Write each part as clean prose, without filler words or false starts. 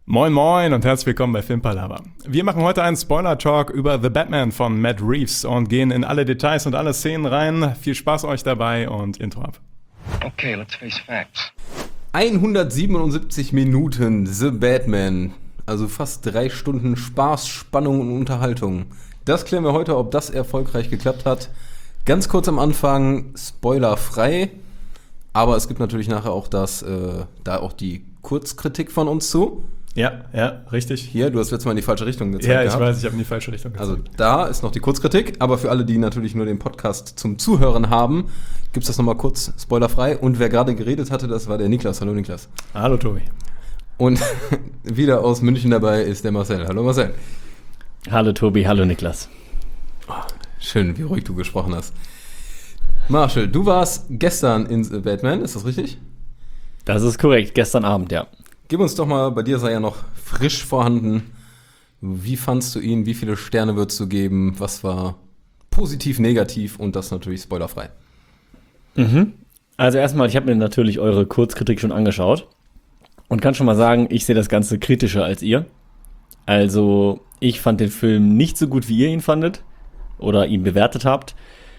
Moin moin und herzlich willkommen bei Filmpalava. Wir machen heute einen Spoiler-Talk über The Batman von Matt Reeves und gehen in alle Details und alle Szenen rein. Viel Spaß euch dabei und Intro ab. Okay, let's face facts. 177 Minuten The Batman. Also fast 3 Stunden Spaß, Spannung und Unterhaltung. Das klären wir heute, ob das erfolgreich geklappt hat. Ganz kurz am Anfang, spoilerfrei. Aber es gibt natürlich nachher auch da auch die Kurzkritik von uns zu. Ja, richtig. Hier, du hast letztes Mal in die falsche Richtung gezeigt. Ja, ich weiß, ich habe in die falsche Richtung gezeigt. Also da ist noch die Kurzkritik, aber für alle, die natürlich nur den Podcast zum Zuhören haben, gibt es das nochmal kurz spoilerfrei. Und wer gerade geredet hatte, das war der Niklas. Hallo Niklas. Hallo Tobi. Und wieder aus München dabei ist der Marcel. Hallo Marcel. Hallo Tobi, hallo Niklas. Oh, schön, wie ruhig du gesprochen hast. Marshall, du warst gestern in The Batman, ist das richtig? Das ist korrekt, gestern Abend, ja. Gib uns doch mal, bei dir sei ja noch frisch vorhanden. Wie fandst du ihn? Wie viele Sterne würdest du geben? Was war positiv, negativ und das natürlich spoilerfrei? Also erstmal, ich habe mir natürlich eure Kurzkritik schon angeschaut und kann schon mal sagen, ich sehe das Ganze kritischer als ihr. Also ich fand den Film nicht so gut, wie ihr ihn fandet oder ihn bewertet habt.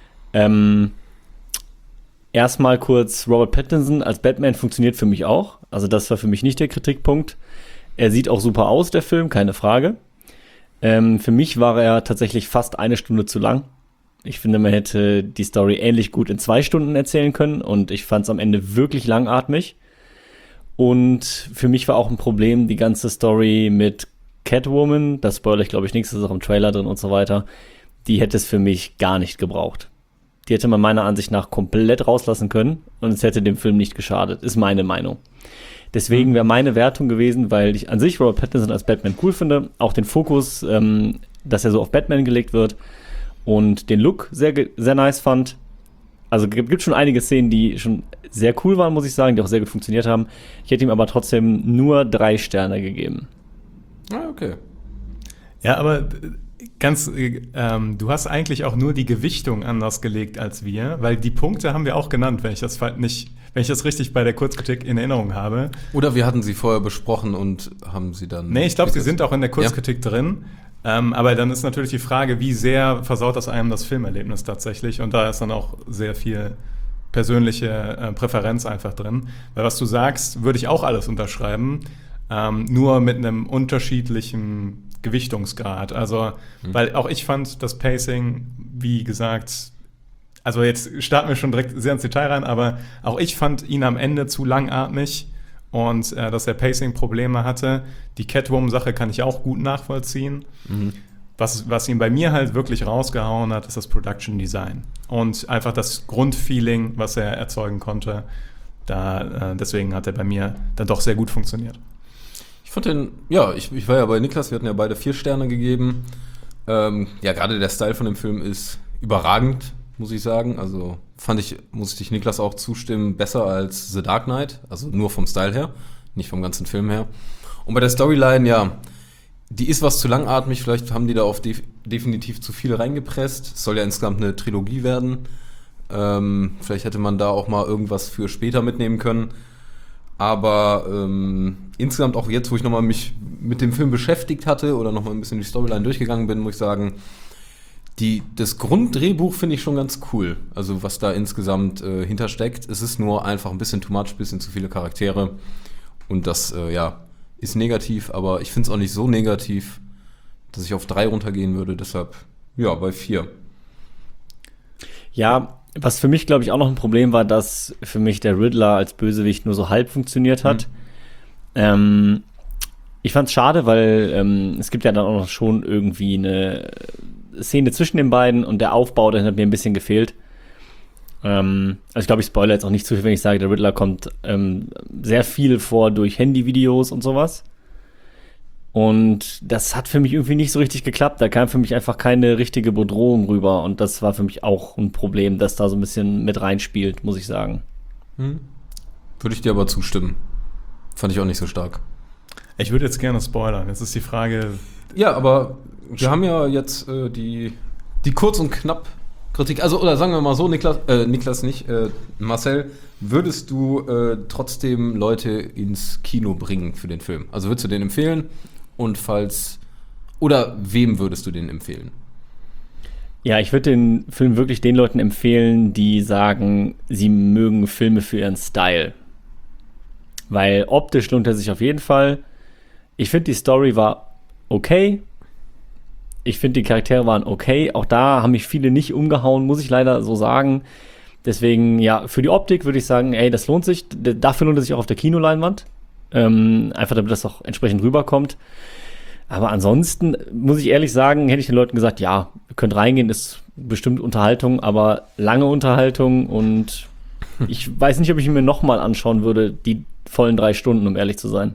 Erstmal kurz, Robert Pattinson als Batman funktioniert für mich auch. Also das war für mich nicht der Kritikpunkt. Er sieht auch super aus, der Film, keine Frage. Für mich war er tatsächlich fast 1 Stunde zu lang. Ich finde, man hätte die Story ähnlich gut in 2 Stunden erzählen können und ich fand es am Ende wirklich langatmig. Und für mich war auch ein Problem die ganze Story mit Catwoman, das spoilere ich glaube ich nichts, das ist auch im Trailer drin und so weiter, die hätte es für mich gar nicht gebraucht. Die hätte man meiner Ansicht nach komplett rauslassen können und es hätte dem Film nicht geschadet, ist meine Meinung. Deswegen wäre meine Wertung gewesen, weil ich an sich Robert Pattinson als Batman cool finde, auch den Fokus, dass er so auf Batman gelegt wird und den Look sehr, sehr nice fand. Also gibt schon einige Szenen, die schon sehr cool waren, muss ich sagen, die auch sehr gut funktioniert haben. Ich hätte ihm aber trotzdem nur 3 Sterne gegeben. Ah, okay. Ja, aber du hast eigentlich auch nur die Gewichtung anders gelegt als wir, weil die Punkte haben wir auch genannt, wenn ich das richtig bei der Kurzkritik in Erinnerung habe. Oder wir hatten sie vorher besprochen und haben sie dann... Nee, ich glaube, sie sind auch in der Kurzkritik drin. Aber dann ist natürlich die Frage, wie sehr versaut das einem das Filmerlebnis tatsächlich? Und da ist dann auch sehr viel persönliche Präferenz einfach drin. Weil was du sagst, würde ich auch alles unterschreiben, nur mit einem unterschiedlichen Gewichtungsgrad. Also, weil auch ich fand das Pacing, wie gesagt, also jetzt starten wir schon direkt sehr ins Detail rein, aber auch ich fand ihn am Ende zu langatmig und dass er Pacing-Probleme hatte. Die Catwoman-Sache kann ich auch gut nachvollziehen. Was ihn bei mir halt wirklich rausgehauen hat, ist das Production Design und einfach das Grundfeeling, was er erzeugen konnte. Deswegen hat er bei mir dann doch sehr gut funktioniert. Ich fand den, ich war ja bei Niklas, wir hatten ja beide 4 Sterne gegeben. Gerade der Style von dem Film ist überragend, muss ich sagen. Also muss ich dich Niklas auch zustimmen, besser als The Dark Knight. Also nur vom Style her, nicht vom ganzen Film her. Und bei der Storyline, die ist was zu langatmig. Vielleicht haben die da auf definitiv zu viel reingepresst. Es soll ja insgesamt eine Trilogie werden. Vielleicht hätte man da auch mal irgendwas für später mitnehmen können. Aber insgesamt auch jetzt, wo ich nochmal mich mit dem Film beschäftigt hatte oder nochmal ein bisschen die Storyline durchgegangen bin, muss ich sagen, das Grunddrehbuch finde ich schon ganz cool. Also was da insgesamt hintersteckt. Es ist nur einfach ein bisschen too much, ein bisschen zu viele Charaktere. Und das, ist negativ, aber ich finde es auch nicht so negativ, dass ich auf 3 runtergehen würde. Deshalb, bei 4. Ja, was für mich, glaube ich, auch noch ein Problem war, dass für mich der Riddler als Bösewicht nur so halb funktioniert hat. Ich fand's schade, weil es gibt ja dann auch noch schon irgendwie eine Szene zwischen den beiden und der Aufbau, der hat mir ein bisschen gefehlt. Also ich glaube, ich spoilere jetzt auch nicht zu viel, wenn ich sage, der Riddler kommt sehr viel vor durch Handyvideos und sowas. Und das hat für mich irgendwie nicht so richtig geklappt. Da kam für mich einfach keine richtige Bedrohung rüber. Und das war für mich auch ein Problem, das da so ein bisschen mit reinspielt, muss ich sagen. Würde ich dir aber zustimmen. Fand ich auch nicht so stark. Ich würde jetzt gerne spoilern. Jetzt ist die Frage... Ja, aber wir haben ja jetzt die kurz und knapp Kritik. Also, oder sagen wir mal so, Niklas nicht, Marcel, würdest du trotzdem Leute ins Kino bringen für den Film? Also würdest du den empfehlen? Und oder wem würdest du den empfehlen? Ja, ich würde den Film wirklich den Leuten empfehlen, die sagen, sie mögen Filme für ihren Style. Weil optisch lohnt er sich auf jeden Fall. Ich finde, die Story war okay. Ich finde, die Charaktere waren okay. Auch da haben mich viele nicht umgehauen, muss ich leider so sagen. Deswegen, ja, für die Optik würde ich sagen, ey, das lohnt sich. Dafür lohnt es sich auch auf der Kinoleinwand. Einfach damit das auch entsprechend rüberkommt. Aber ansonsten, muss ich ehrlich sagen, hätte ich den Leuten gesagt, ja, ihr könnt reingehen, ist bestimmt Unterhaltung, aber lange Unterhaltung. Und ich weiß nicht, ob ich ihn mir nochmal anschauen würde, die vollen 3 Stunden, um ehrlich zu sein.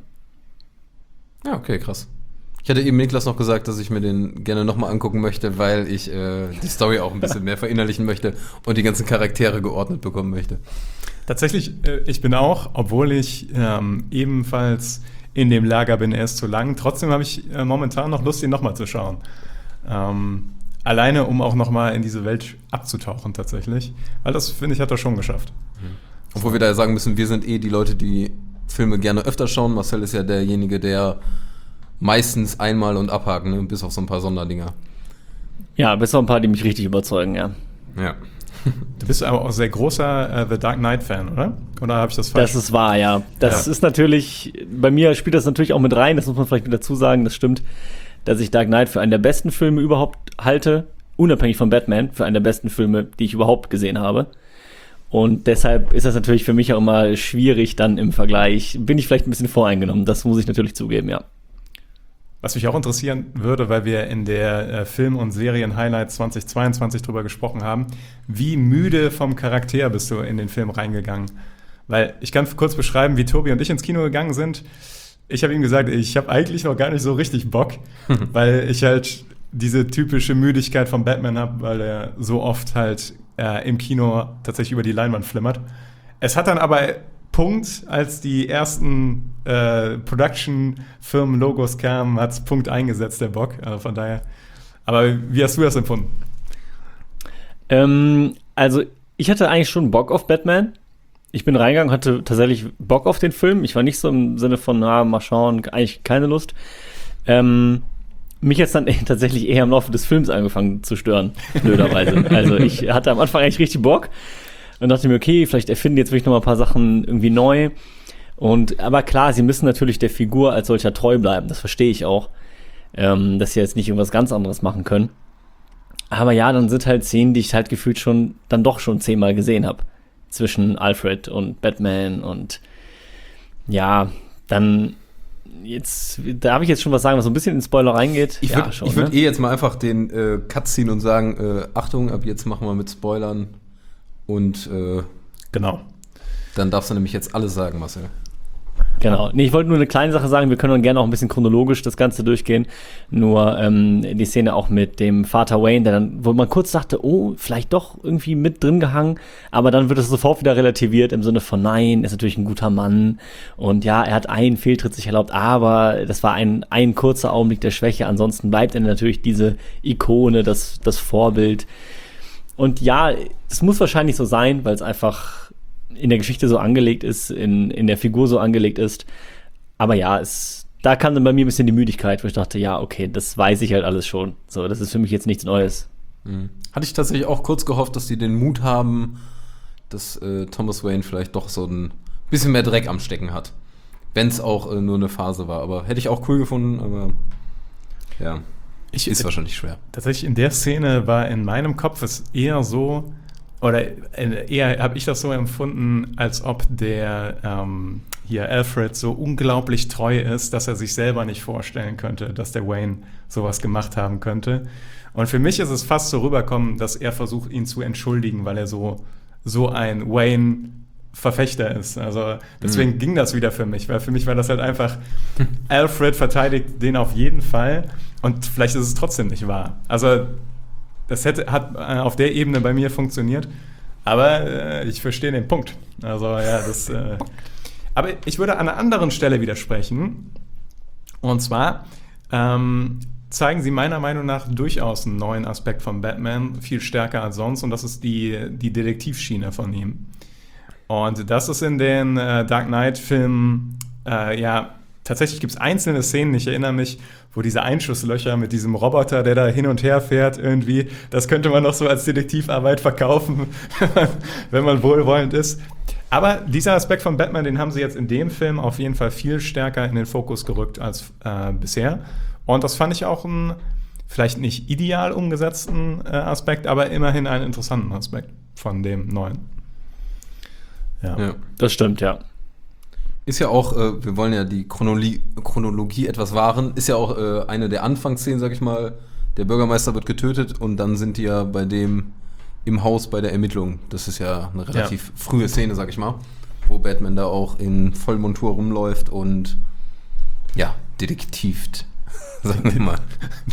Ja, okay, krass. Ich hatte eben Niklas noch gesagt, dass ich mir den gerne nochmal angucken möchte, weil ich die Story auch ein bisschen mehr verinnerlichen möchte und die ganzen Charaktere geordnet bekommen möchte. Tatsächlich, ich bin auch, obwohl ich ebenfalls in dem Lager bin, er ist zu lang. Trotzdem habe ich momentan noch Lust, ihn nochmal zu schauen. Alleine, um auch nochmal in diese Welt abzutauchen tatsächlich. Weil das, finde ich, hat er schon geschafft. Obwohl wir da sagen müssen, wir sind die Leute, die Filme gerne öfter schauen. Marcel ist ja derjenige, der meistens einmal und abhaken, ne? Bis auf so ein paar Sonderdinger. Ja, bis auf ein paar, die mich richtig überzeugen, ja. Ja. Du bist aber auch sehr großer The Dark Knight-Fan, oder? Oder habe ich das falsch? Das ist wahr, ja. Das ist natürlich, bei mir spielt das natürlich auch mit rein, das muss man vielleicht mit dazu sagen, das stimmt, dass ich Dark Knight für einen der besten Filme überhaupt halte, unabhängig von Batman, für einen der besten Filme, die ich überhaupt gesehen habe. Und deshalb ist das natürlich für mich auch immer schwierig dann im Vergleich. Bin ich vielleicht ein bisschen voreingenommen, das muss ich natürlich zugeben, ja. Was mich auch interessieren würde, weil wir in der Film- und Serien-Highlights 2022 drüber gesprochen haben, wie müde vom Charakter bist du in den Film reingegangen? Weil ich kann kurz beschreiben, wie Tobi und ich ins Kino gegangen sind. Ich habe ihm gesagt, ich habe eigentlich noch gar nicht so richtig Bock, weil ich halt diese typische Müdigkeit von Batman habe, weil er so oft halt im Kino tatsächlich über die Leinwand flimmert. Es hat dann aber Punkt, als die ersten Production-Firmen-Logos kamen, hat es Punkt eingesetzt, der Bock. Also von daher. Aber wie hast du das empfunden? Also, ich hatte eigentlich schon Bock auf Batman. Ich bin reingegangen, hatte tatsächlich Bock auf den Film. Ich war nicht so im Sinne von, mal schauen, eigentlich keine Lust. Mich jetzt dann tatsächlich eher im Laufe des Films angefangen zu stören, blöderweise. Also, ich hatte am Anfang eigentlich richtig Bock. Und dachte mir, okay, vielleicht erfinden jetzt wirklich noch mal ein paar Sachen irgendwie neu. Aber klar, sie müssen natürlich der Figur als solcher treu bleiben. Das verstehe ich auch. Dass sie jetzt nicht irgendwas ganz anderes machen können. Aber ja, dann sind halt Szenen, die ich halt gefühlt schon 10-mal gesehen habe. Zwischen Alfred und Batman und ja, dann jetzt, darf ich jetzt schon was sagen, was so ein bisschen in Spoiler reingeht? Ich würde jetzt mal einfach den Cut ziehen und sagen, Achtung, ab jetzt machen wir mit Spoilern. Und genau. Dann darfst du nämlich jetzt alles sagen, Marcel. Genau. Nee, ich wollte nur eine kleine Sache sagen, wir können dann gerne auch ein bisschen chronologisch das Ganze durchgehen. Nur die Szene auch mit dem Vater Wayne, wo man kurz dachte, oh, vielleicht doch irgendwie mit drin gehangen, aber dann wird es sofort wieder relativiert im Sinne von, nein, er ist natürlich ein guter Mann und ja, er hat einen Fehltritt sich erlaubt, aber das war ein kurzer Augenblick der Schwäche, ansonsten bleibt er natürlich diese Ikone, das Vorbild. Und ja, es muss wahrscheinlich so sein, weil es einfach in der Geschichte so angelegt ist, in der Figur so angelegt ist. Aber ja, da kam dann bei mir ein bisschen die Müdigkeit, wo ich dachte, ja, okay, das weiß ich halt alles schon. So, das ist für mich jetzt nichts Neues. Hatte ich tatsächlich auch kurz gehofft, dass die den Mut haben, dass Thomas Wayne vielleicht doch so ein bisschen mehr Dreck am Stecken hat. Wenn es auch nur eine Phase war. Aber hätte ich auch cool gefunden, aber ja. Ist wahrscheinlich schwer. Tatsächlich in der Szene war in meinem Kopf es eher so, oder eher habe ich das so empfunden, als ob der Alfred so unglaublich treu ist, dass er sich selber nicht vorstellen könnte, dass der Wayne sowas gemacht haben könnte. Und für mich ist es fast so rübergekommen, dass er versucht, ihn zu entschuldigen, weil er so ein Wayne-Verfechter ist. Also deswegen ging das wieder für mich, weil für mich war das halt einfach, Alfred verteidigt den auf jeden Fall und vielleicht ist es trotzdem nicht wahr. Also das hat auf der Ebene bei mir funktioniert, aber ich verstehe den Punkt. Also ja, aber ich würde an einer anderen Stelle widersprechen. Und zwar zeigen sie meiner Meinung nach durchaus einen neuen Aspekt von Batman, viel stärker als sonst, und das ist die Detektivschiene von ihm. Und das ist in den Dark Knight-Filmen, tatsächlich gibt es einzelne Szenen, ich erinnere mich, wo diese Einschusslöcher mit diesem Roboter, der da hin und her fährt irgendwie, das könnte man noch so als Detektivarbeit verkaufen, wenn man wohlwollend ist. Aber dieser Aspekt von Batman, den haben sie jetzt in dem Film auf jeden Fall viel stärker in den Fokus gerückt als bisher. Und das fand ich auch einen vielleicht nicht ideal umgesetzten Aspekt, aber immerhin einen interessanten Aspekt von dem neuen. Ja, das stimmt, ja. Ist ja auch, wir wollen ja die Chronologie etwas wahren, ist ja auch eine der Anfangsszenen, sag ich mal. Der Bürgermeister wird getötet und dann sind die ja bei dem im Haus bei der Ermittlung. Das ist ja eine relativ frühe Szene, sag ich mal, wo Batman da auch in Vollmontur rumläuft und ja, detektivt, sagen wir mal.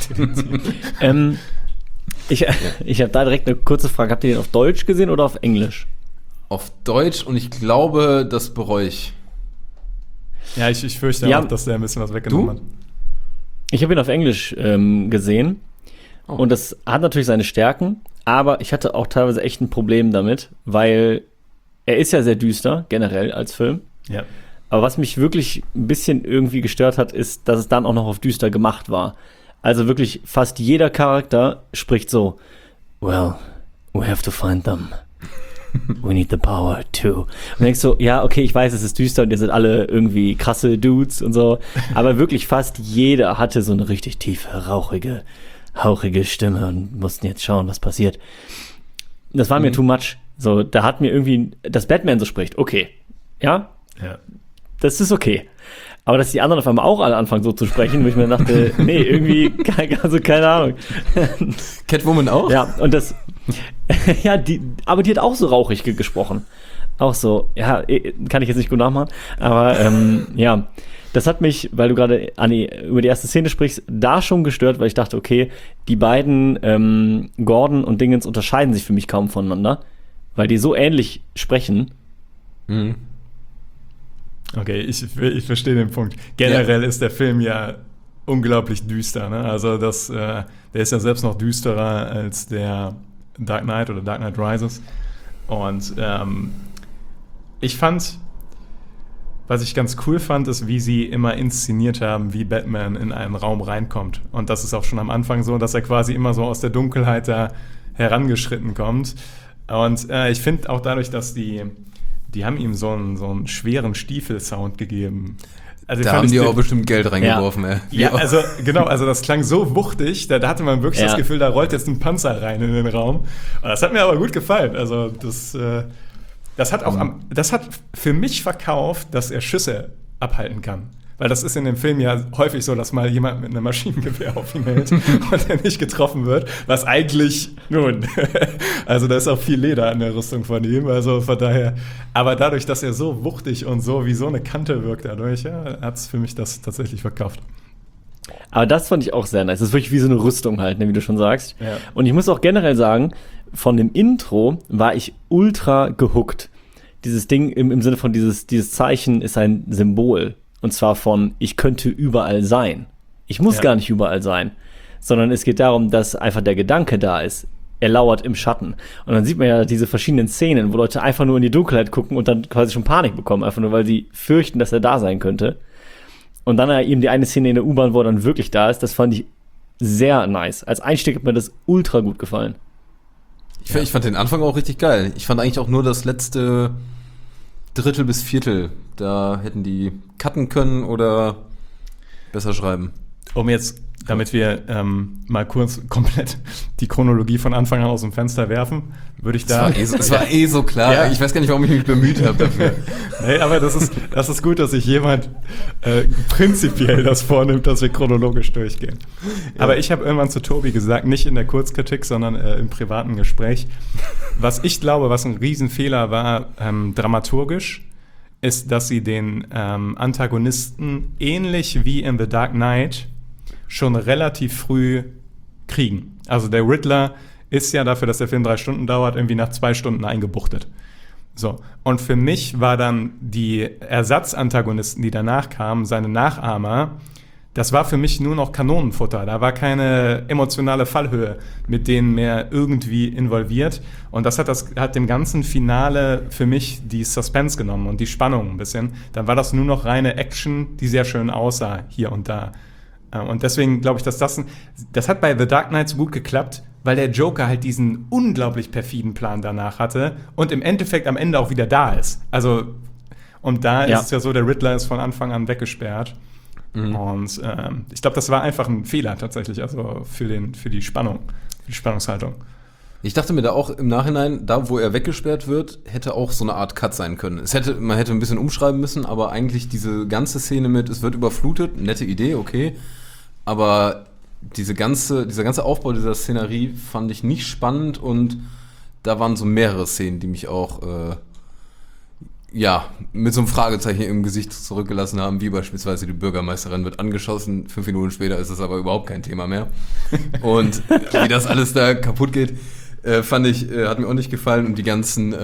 Ich habe da direkt eine kurze Frage. Habt ihr den auf Deutsch gesehen oder auf Englisch? Auf Deutsch, und ich glaube, das bereue ich. Ja, ich fürchte auch, dass der ein bisschen was weggenommen hat. Ich habe ihn auf Englisch gesehen und das hat natürlich seine Stärken, aber ich hatte auch teilweise echt ein Problem damit, weil er ist ja sehr düster, generell als Film. Ja. Aber was mich wirklich ein bisschen irgendwie gestört hat, ist, dass es dann auch noch auf düster gemacht war. Also wirklich fast jeder Charakter spricht so, well, we have to find them. We need the power too. Und denkst so, ja, okay, ich weiß, es ist düster und ihr seid alle irgendwie krasse Dudes und so, aber wirklich fast jeder hatte so eine richtig tiefe, rauchige, hauchige Stimme und mussten jetzt schauen, was passiert. Das war mir too much. So, da hat mir irgendwie, dass Batman so spricht, okay, ja, das ist okay. Aber dass die anderen auf einmal auch alle anfangen so zu sprechen, wo ich mir dachte, nee, irgendwie, also keine Ahnung. Catwoman auch? Ja, und das, ja, aber die hat auch so rauchig gesprochen. Auch so, ja, kann ich jetzt nicht gut nachmachen, aber ja, das hat mich, weil du gerade über die erste Szene sprichst, da schon gestört, weil ich dachte, okay, die beiden Gordon und Dingens unterscheiden sich für mich kaum voneinander, weil die so ähnlich sprechen. Mhm. Okay, ich verstehe den Punkt. Generell ist der Film ja unglaublich düster, ne? Also der ist ja selbst noch düsterer als der Dark Knight oder Dark Knight Rises. Und ich fand, was ich ganz cool fand, ist, wie sie immer inszeniert haben, wie Batman in einen Raum reinkommt. Und das ist auch schon am Anfang so, dass er quasi immer so aus der Dunkelheit da herangeschritten kommt. Und ich finde auch dadurch, dass die haben ihm so einen schweren Stiefel-Sound gegeben. Also da haben die auch bestimmt Geld reingeworfen, ey. Ja, also genau, also das klang so wuchtig, da hatte man wirklich das Gefühl, da rollt jetzt ein Panzer rein in den Raum. Und das hat mir aber gut gefallen. Also das hat für mich verkauft, dass er Schüsse abhalten kann. Weil das ist in dem Film ja häufig so, dass mal jemand mit einem Maschinengewehr auf ihn hält und er nicht getroffen wird. Was eigentlich, also da ist auch viel Leder an der Rüstung von ihm. Also von daher, aber dadurch, dass er so wuchtig und so wie so eine Kante wirkt dadurch, hat es für mich das tatsächlich verkauft. Aber das fand ich auch sehr nice. Das ist wirklich wie so eine Rüstung halt, ne, wie du schon sagst. Ja. Und ich muss auch generell sagen, von dem Intro war ich ultra gehuckt. Dieses Ding im Sinne von dieses Zeichen ist ein Symbol. Und zwar von, ich könnte überall sein. Ich muss gar nicht überall sein. Sondern es geht darum, dass einfach der Gedanke da ist. Er lauert im Schatten. Und dann sieht man ja diese verschiedenen Szenen, wo Leute einfach nur in die Dunkelheit gucken und dann quasi schon Panik bekommen. Einfach nur, weil sie fürchten, dass er da sein könnte. Und dann eben die eine Szene in der U-Bahn, wo er dann wirklich da ist, das fand ich sehr nice. Als Einstieg hat mir das ultra gut gefallen. Ich fand den Anfang auch richtig geil. Ich fand eigentlich auch nur das letzte Drittel bis Viertel. Da hätten die cutten können oder besser schreiben. Um jetzt, damit wir mal kurz komplett die Chronologie von Anfang an aus dem Fenster werfen, würde ich da... Es war so klar. Ja. Ich weiß gar nicht, warum ich mich bemüht habe dafür. Nee, aber das ist gut, dass sich jemand prinzipiell das vornimmt, dass wir chronologisch durchgehen. Ja. Aber ich habe irgendwann zu Tobi gesagt, nicht in der Kurzkritik, sondern im privaten Gespräch, was ich glaube, was ein Riesenfehler war, dramaturgisch, ist, dass sie den Antagonisten ähnlich wie in The Dark Knight schon relativ früh kriegen. Also der Riddler ist ja dafür, dass der Film 3 Stunden dauert, irgendwie nach 2 Stunden eingebuchtet. So. Und für mich war dann die Ersatzantagonisten, die danach kamen, seine Nachahmer, das war für mich nur noch Kanonenfutter. Da war keine emotionale Fallhöhe mit denen mehr irgendwie involviert. Und das hat dem ganzen Finale für mich die Suspense genommen und die Spannung ein bisschen. Dann war das nur noch reine Action, die sehr schön aussah hier und da. Und deswegen glaube ich, dass das hat bei The Dark Knight so gut geklappt, weil der Joker halt diesen unglaublich perfiden Plan danach hatte und im Endeffekt am Ende auch wieder da ist. Also, und da ist es ja so, der Riddler ist von Anfang an weggesperrt. Und ich glaube, das war einfach ein Fehler tatsächlich, also für die Spannung, für die Spannungshaltung. Ich dachte mir da auch im Nachhinein, da wo er weggesperrt wird, hätte auch so eine Art Cut sein können. Man hätte ein bisschen umschreiben müssen, aber eigentlich diese ganze Szene mit, es wird überflutet, nette Idee, okay, aber dieser ganze Aufbau dieser Szenerie fand ich nicht spannend und da waren so mehrere Szenen, die mich auch mit so einem Fragezeichen im Gesicht zurückgelassen haben, wie beispielsweise die Bürgermeisterin wird angeschossen, 5 Minuten später ist es aber überhaupt kein Thema mehr. Und wie das alles da kaputt geht, hat mir auch nicht gefallen. Und die ganzen,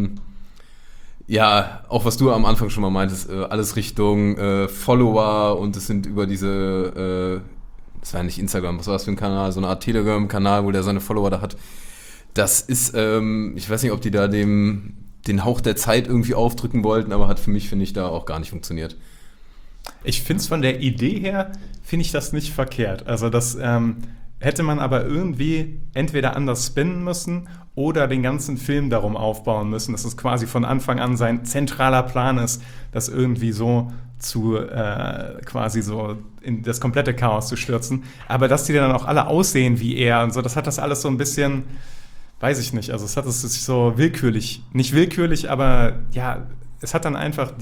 auch was du am Anfang schon mal meintest, alles Richtung Follower und es sind über diese, das war ja nicht Instagram, was war das für ein Kanal, so eine Art Telegram-Kanal, wo der seine Follower da hat. Das ist, ich weiß nicht, ob die da den Hauch der Zeit irgendwie aufdrücken wollten, aber hat für mich, finde ich, da auch gar nicht funktioniert. Ich finde es von der Idee her, finde ich das nicht verkehrt. Also das hätte man aber irgendwie entweder anders spinnen müssen oder den ganzen Film darum aufbauen müssen, dass es quasi von Anfang an sein zentraler Plan ist, das irgendwie so quasi so in das komplette Chaos zu stürzen. Aber dass die dann auch alle aussehen wie er und so, das hat das alles so ein bisschen... Weiß ich nicht, also es hat es sich so nicht willkürlich, aber ja, es hat dann einfach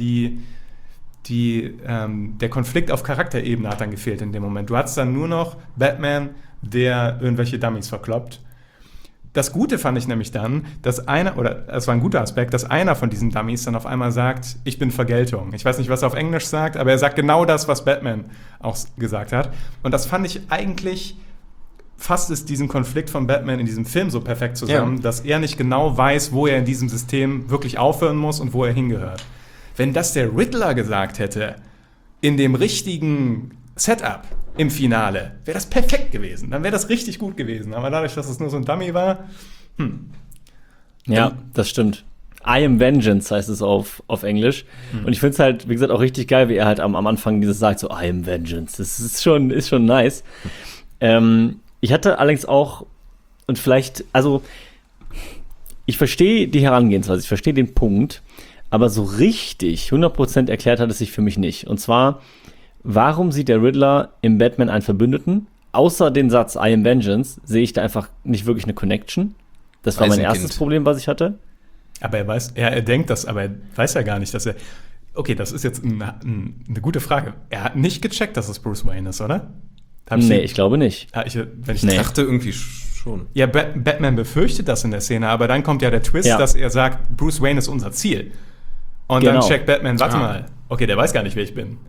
der Konflikt auf Charakterebene hat dann gefehlt in dem Moment. Du hattest dann nur noch Batman, der irgendwelche Dummies verkloppt. Das Gute fand ich nämlich dann, es war ein guter Aspekt, dass einer von diesen Dummies dann auf einmal sagt, ich bin Vergeltung. Ich weiß nicht, was er auf Englisch sagt, aber er sagt genau das, was Batman auch gesagt hat. Und das fand ich eigentlich... fasst es diesen Konflikt von Batman in diesem Film so perfekt zusammen, dass er nicht genau weiß, wo er in diesem System wirklich aufhören muss und wo er hingehört. Wenn das der Riddler gesagt hätte, in dem richtigen Setup im Finale, wäre das perfekt gewesen. Dann wäre das richtig gut gewesen. Aber dadurch, dass es nur so ein Dummy war, Ja, das stimmt. I am Vengeance heißt es auf Englisch. Und ich finde es halt, wie gesagt, auch richtig geil, wie er halt am Anfang dieses sagt, so I am Vengeance. Das ist schon nice. Ich hatte allerdings auch, und vielleicht, also ich verstehe die Herangehensweise, ich verstehe den Punkt, aber so richtig 100% erklärt hat es sich für mich nicht. Und zwar, warum sieht der Riddler im Batman einen Verbündeten? Außer den Satz I am Vengeance sehe ich da einfach nicht wirklich eine Connection. Das war mein erstes Problem, was ich hatte. Aber er denkt das, aber er weiß ja gar nicht, dass er... Okay, das ist jetzt eine gute Frage. Er hat nicht gecheckt, dass es Bruce Wayne ist, oder? Ich glaube nicht. Ich dachte irgendwie schon. Ja, Batman befürchtet das in der Szene, aber dann kommt ja der Twist, dass er sagt, Bruce Wayne ist unser Ziel. Und dann checkt Batman, warte mal, okay, der weiß gar nicht, wer ich bin.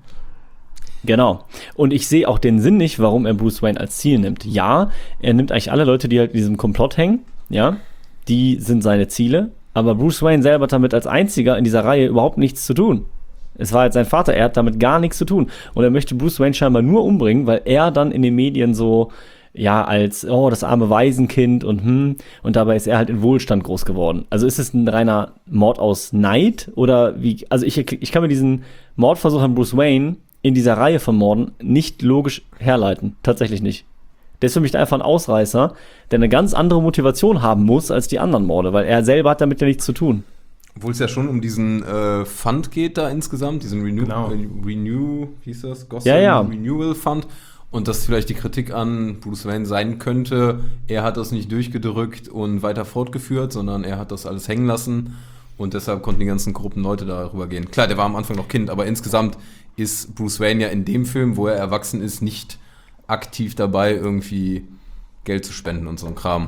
Genau. Und ich sehe auch den Sinn nicht, warum er Bruce Wayne als Ziel nimmt. Ja, er nimmt eigentlich alle Leute, die halt in diesem Komplott hängen, ja, die sind seine Ziele, aber Bruce Wayne selber hat damit als einziger in dieser Reihe überhaupt nichts zu tun. Es war halt sein Vater, er hat damit gar nichts zu tun. Und er möchte Bruce Wayne scheinbar nur umbringen, weil er dann in den Medien so, als, das arme Waisenkind und dabei ist er halt in Wohlstand groß geworden. Also ist es ein reiner Mord aus Neid oder wie, also ich kann mir diesen Mordversuch an Bruce Wayne in dieser Reihe von Morden nicht logisch herleiten. Tatsächlich nicht. Der ist für mich einfach ein Ausreißer, der eine ganz andere Motivation haben muss als die anderen Morde, weil er selber hat damit ja nichts zu tun. Obwohl es ja schon um diesen Fund geht da insgesamt, diesen Renew, hieß das? Gotham Renewal Fund. Und das vielleicht die Kritik an Bruce Wayne sein könnte, er hat das nicht durchgedrückt und weiter fortgeführt, sondern er hat das alles hängen lassen und deshalb konnten die ganzen Gruppen Leute darüber gehen. Klar, der war am Anfang noch Kind, aber insgesamt ist Bruce Wayne ja in dem Film, wo er erwachsen ist, nicht aktiv dabei, irgendwie Geld zu spenden und so ein Kram.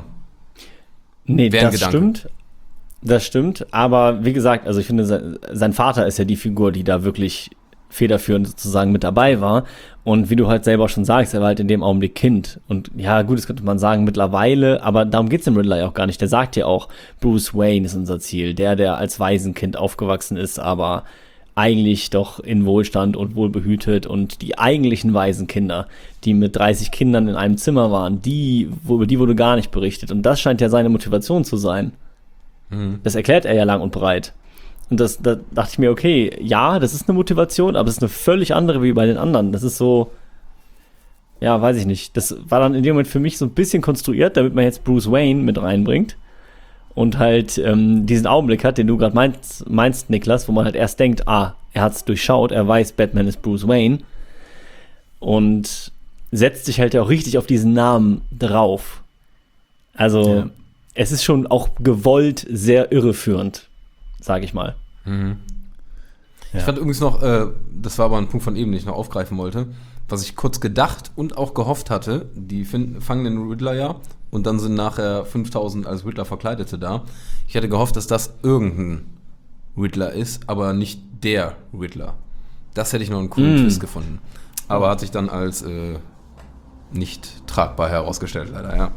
Nee, das stimmt. Das stimmt, aber wie gesagt, also ich finde, sein Vater ist ja die Figur, die da wirklich federführend sozusagen mit dabei war. Und wie du halt selber schon sagst, er war halt in dem Augenblick Kind. Und ja, gut, das könnte man sagen mittlerweile, aber darum geht's dem Riddler ja auch gar nicht. Der sagt ja auch, Bruce Wayne ist unser Ziel. Der als Waisenkind aufgewachsen ist, aber eigentlich doch in Wohlstand und wohlbehütet und die eigentlichen Waisenkinder, die mit 30 Kindern in einem Zimmer waren, über die wurde gar nicht berichtet. Und das scheint ja seine Motivation zu sein. Das erklärt er ja lang und breit. Und da dachte ich mir, okay, ja, das ist eine Motivation, aber es ist eine völlig andere wie bei den anderen. Das ist so, ja, weiß ich nicht. Das war dann in dem Moment für mich so ein bisschen konstruiert, damit man jetzt Bruce Wayne mit reinbringt. Und halt diesen Augenblick hat, den du gerade meinst, Niklas, wo man halt erst denkt, er hat es durchschaut, er weiß, Batman ist Bruce Wayne und setzt sich halt ja auch richtig auf diesen Namen drauf. Also es ist schon auch gewollt sehr irreführend, sage ich mal. Mhm. Ja. Ich fand übrigens noch, das war aber ein Punkt von eben, den ich noch aufgreifen wollte, was ich kurz gedacht und auch gehofft hatte, die fangen den Riddler ja und dann sind nachher 5000 als Riddler Verkleidete da. Ich hätte gehofft, dass das irgendein Riddler ist, aber nicht der Riddler. Das hätte ich noch einen coolen Twist gefunden. Aber hat sich dann als nicht tragbar herausgestellt, leider, ja.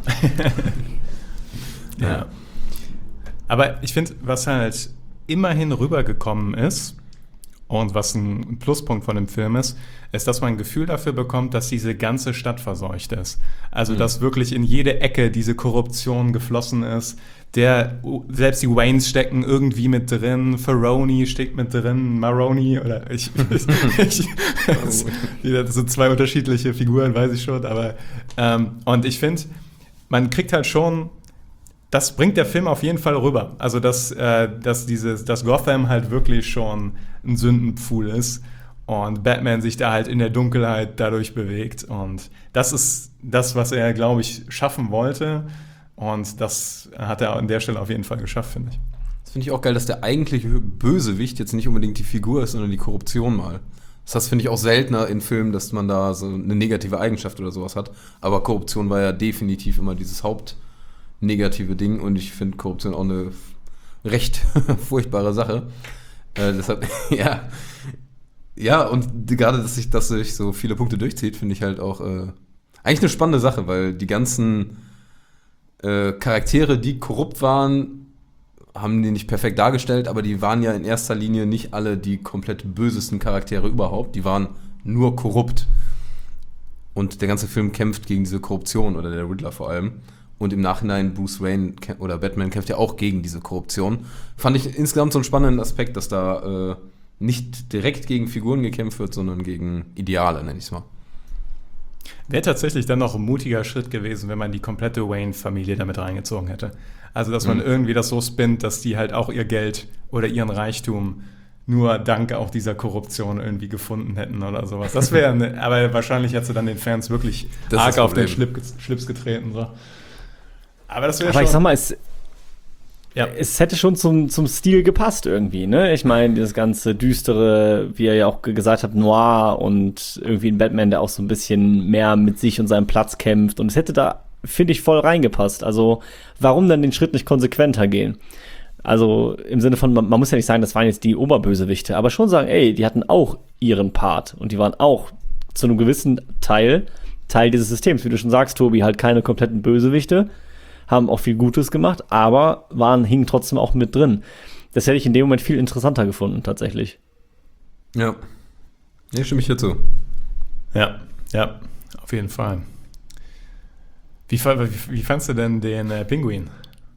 Ja. Aber ich finde, was halt immerhin rübergekommen ist und was ein Pluspunkt von dem Film ist, dass man ein Gefühl dafür bekommt, dass diese ganze Stadt verseucht ist. Also, dass wirklich in jede Ecke diese Korruption geflossen ist. Selbst die Waynes stecken irgendwie mit drin, Ferroni steckt mit drin, Maroni oder das sind zwei unterschiedliche Figuren, weiß ich schon, aber und ich finde, man kriegt halt schon, das bringt der Film auf jeden Fall rüber. Also, dass Gotham halt wirklich schon ein Sündenpfuhl ist und Batman sich da halt in der Dunkelheit dadurch bewegt. Und das ist das, was er, glaube ich, schaffen wollte. Und das hat er an der Stelle auf jeden Fall geschafft, finde ich. Das finde ich auch geil, dass der eigentliche Bösewicht jetzt nicht unbedingt die Figur ist, sondern die Korruption mal. Das finde ich auch seltener in Filmen, dass man da so eine negative Eigenschaft oder sowas hat. Aber Korruption war ja definitiv immer dieses hauptnegative Ding. Und ich finde Korruption auch eine recht furchtbare Sache. Deshalb, ja, und gerade, dass sich das durch so viele Punkte durchzieht, finde ich halt auch eigentlich eine spannende Sache, weil die ganzen Charaktere, die korrupt waren, haben die nicht perfekt dargestellt, aber die waren ja in erster Linie nicht alle die komplett bösesten Charaktere überhaupt, die waren nur korrupt. Und der ganze Film kämpft gegen diese Korruption, oder der Riddler vor allem. Und im Nachhinein Bruce Wayne oder Batman kämpft ja auch gegen diese Korruption. Fand ich insgesamt so einen spannenden Aspekt, dass da nicht direkt gegen Figuren gekämpft wird, sondern gegen Ideale, nenne ich es mal. Wäre tatsächlich dann noch ein mutiger Schritt gewesen, wenn man die komplette Wayne-Familie damit reingezogen hätte. Also, dass man irgendwie das so spinnt, dass die halt auch ihr Geld oder ihren Reichtum nur dank auch dieser Korruption irgendwie gefunden hätten oder sowas. Das wäre, aber wahrscheinlich hätte dann den Fans wirklich arg auf den Schlips getreten. So. Aber das wäre schon... Aber ich sag mal, es hätte schon zum Stil gepasst irgendwie, ne? Ich meine, dieses ganze düstere, wie er ja auch gesagt hat, Noir und irgendwie ein Batman, der auch so ein bisschen mehr mit sich und seinem Platz kämpft. Und es hätte da, finde ich, voll reingepasst. Also, warum dann den Schritt nicht konsequenter gehen? Also, im Sinne von, man muss ja nicht sagen, das waren jetzt die Oberbösewichte, aber schon sagen, ey, die hatten auch ihren Part. Und die waren auch zu einem gewissen Teil dieses Systems. Wie du schon sagst, Tobi, halt keine kompletten Bösewichte. Haben auch viel Gutes gemacht, aber hingen trotzdem auch mit drin. Das hätte ich in dem Moment viel interessanter gefunden, tatsächlich. Ja. Nee, stimme ich hierzu. Ja, auf jeden Fall. Wie fandst du denn den Pinguin?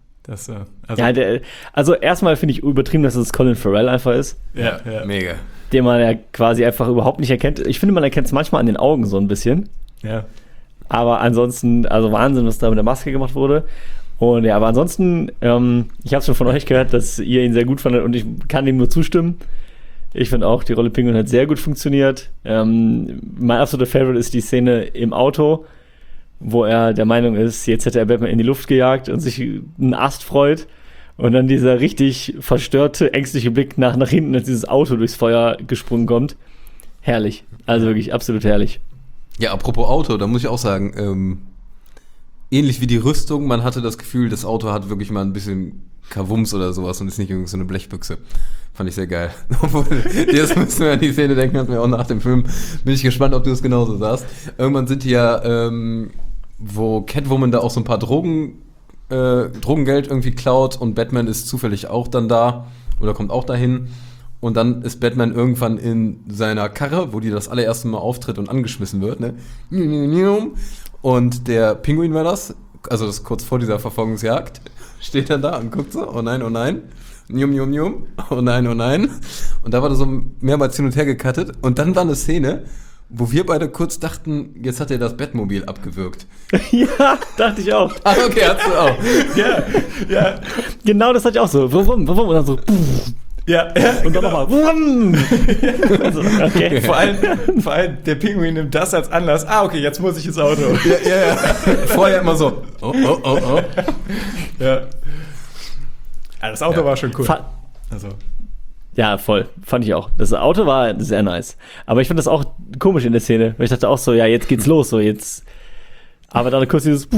Also erstmal finde ich übertrieben, dass es Colin Farrell einfach ist. Ja. Mega. Den man ja quasi einfach überhaupt nicht erkennt. Ich finde, man erkennt es manchmal an den Augen so ein bisschen. Ja. Aber ansonsten, also Wahnsinn, was da mit der Maske gemacht wurde. Und ja, aber ansonsten, ich habe es schon von euch gehört, dass ihr ihn sehr gut fandet und ich kann ihm nur zustimmen. Ich finde auch, die Rolle Pinguin hat sehr gut funktioniert. Mein absoluter Favorite ist die Szene im Auto, wo er der Meinung ist, jetzt hätte er Batman in die Luft gejagt und sich einen Ast freut. Und dann dieser richtig verstörte, ängstliche Blick nach hinten, als dieses Auto durchs Feuer gesprungen kommt. Herrlich. Also wirklich absolut herrlich. Ja, apropos Auto, da muss ich auch sagen, ähnlich wie die Rüstung, man hatte das Gefühl, das Auto hat wirklich mal ein bisschen Kavums oder sowas und ist nicht irgendwie so eine Blechbüchse. Fand ich sehr geil. Obwohl, jetzt müssen wir an die Szene denken, hatten wir auch nach dem Film. Bin ich gespannt, ob du es genauso sahst. Irgendwann sind die ja, wo Catwoman da auch so ein paar Drogengeld irgendwie klaut und Batman ist zufällig auch dann da oder kommt auch dahin. Und dann ist Batman irgendwann in seiner Karre, wo die das allererste Mal auftritt und angeschmissen wird, ne? Und der Pinguin war das, also das kurz vor dieser Verfolgungsjagd, steht dann da und guckt so, oh nein, njum, njum, njum, oh nein. Und da war das so mehrmals hin und her gecuttet. Und dann war eine Szene, wo wir beide kurz dachten, jetzt hat er das Batmobil abgewürgt. Ja, dachte ich auch. Ah, okay, hast du auch. Ja. Genau, das hatte ich auch so. Und dann so. Ja, und dann nochmal. Also, okay. Vor allem der Pinguin nimmt das als Anlass. Ah, okay, jetzt muss ich ins Auto. Ja. Vorher immer so. Oh. Ja. Das Auto war schon cool. Ja, voll. Fand ich auch. Das Auto war sehr nice. Aber ich fand das auch komisch in der Szene. Weil ich dachte auch so, ja, jetzt geht's los. So, jetzt. Aber dann kurz dieses.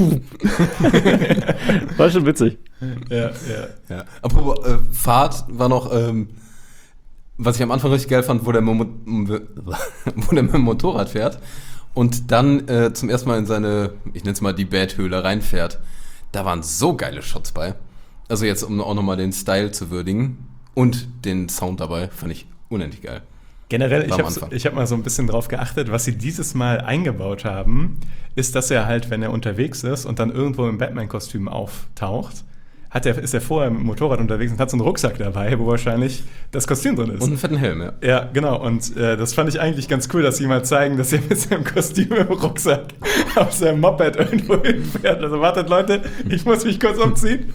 War schon witzig. Ja. Apropos Fahrt war noch, was ich am Anfang richtig geil fand, wo der mit dem Motorrad fährt und dann zum ersten Mal in seine, ich nenne es mal die Bat-Höhle reinfährt. Da waren so geile Shots bei. Also jetzt, um auch nochmal den Style zu würdigen und den Sound dabei, fand ich unendlich geil. Generell, ich hab mal so ein bisschen drauf geachtet, was sie dieses Mal eingebaut haben, ist, dass er halt, wenn er unterwegs ist und dann irgendwo im Batman-Kostüm auftaucht, ist er vorher mit dem Motorrad unterwegs und hat so einen Rucksack dabei, wo wahrscheinlich das Kostüm drin ist. Und einen fetten Helm, ja. Ja, genau. Und das fand ich eigentlich ganz cool, dass sie mal zeigen, dass er mit seinem Kostüm im Rucksack auf seinem Moped irgendwo hinfährt. Also wartet, Leute, ich muss mich kurz umziehen.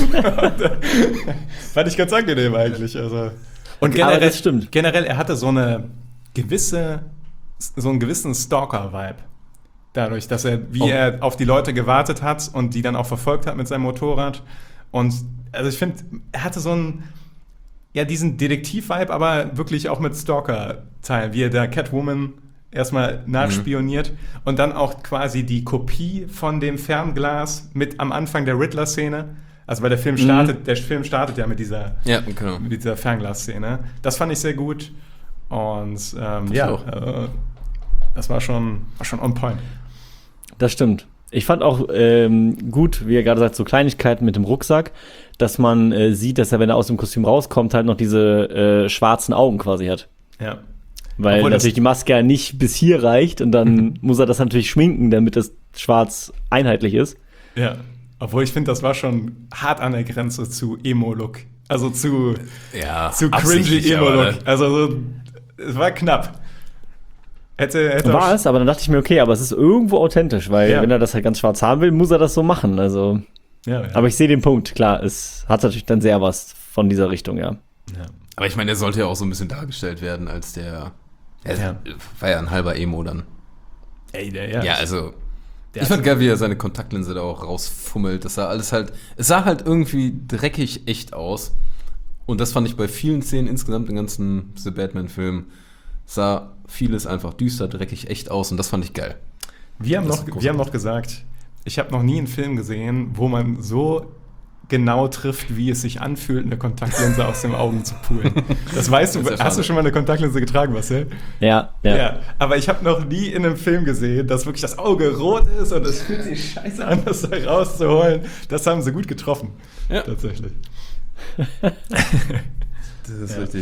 Fand ich ganz angenehm eigentlich. Also. Und generell, das stimmt. Generell, er hatte so einen gewissen Stalker-Vibe. Dadurch, dass er auf die Leute gewartet hat und die dann auch verfolgt hat mit seinem Motorrad. Und also ich finde, er hatte so diesen Detektiv-Vibe, aber wirklich auch mit Stalker-Teil, wie er der Catwoman erstmal nachspioniert und dann auch quasi die Kopie von dem Fernglas mit am Anfang der Riddler-Szene. Also weil der Film startet ja mit dieser Fernglas-Szene. Das fand ich sehr gut. Und das war schon on point. Das stimmt. Ich fand auch gut, wie er gerade sagt, so Kleinigkeiten mit dem Rucksack, dass man sieht, dass er, wenn er aus dem Kostüm rauskommt, halt noch diese schwarzen Augen quasi hat. Ja. Weil natürlich die Maske ja nicht bis hier reicht und dann muss er das natürlich schminken, damit das schwarz einheitlich ist. Ja. Obwohl ich finde, das war schon hart an der Grenze zu Emo-Look. Also zu cringy Emo-Look. Also es war knapp. War es, aber dann dachte ich mir, okay, aber es ist irgendwo authentisch, weil wenn er das halt ganz schwarz haben will, muss er das so machen. Also, aber ich sehe den Punkt, klar, es hat natürlich dann sehr was von dieser Richtung, ja. Aber ich meine, er sollte ja auch so ein bisschen dargestellt werden als war ja ein halber Emo dann. Ja, also ich fand geil, wie er seine Kontaktlinse da auch rausfummelt. Es sah halt irgendwie dreckig echt aus. Und das fand ich bei vielen Szenen insgesamt im ganzen The Batman-Film, sah vieles einfach düster, dreckig echt aus und das fand ich geil. Wir haben noch gesagt, ich habe noch nie einen Film gesehen, wo man so genau trifft, wie es sich anfühlt, eine Kontaktlinse aus den Augen zu poolen. Das weißt du, hast du schon mal eine Kontaktlinse getragen, Marcel? Ja. Aber ich habe noch nie in einem Film gesehen, dass wirklich das Auge rot ist und es fühlt sich scheiße an, das da rauszuholen. Das haben sie gut getroffen. Ja. Tatsächlich. Das ist richtig.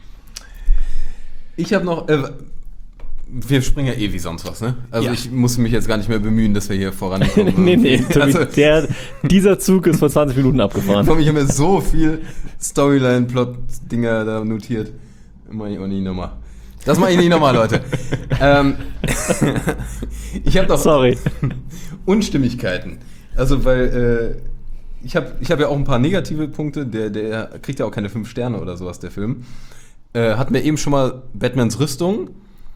Ich habe noch, wir springen ja wie sonst was, ne? Also ich muss mich jetzt gar nicht mehr bemühen, dass wir hier vorankommen. nee. Also, dieser Zug ist vor 20 Minuten abgefahren. Ich habe mir so viel Storyline-Plot-Dinger da notiert. Mach ich auch nicht nochmal. Das mache ich nicht nochmal, Leute. Ich habe doch Unstimmigkeiten. Also, weil ich hab ja auch ein paar negative Punkte. Der kriegt ja auch keine 5 Sterne oder sowas, der Film. Hatten wir eben schon mal Batmans Rüstung.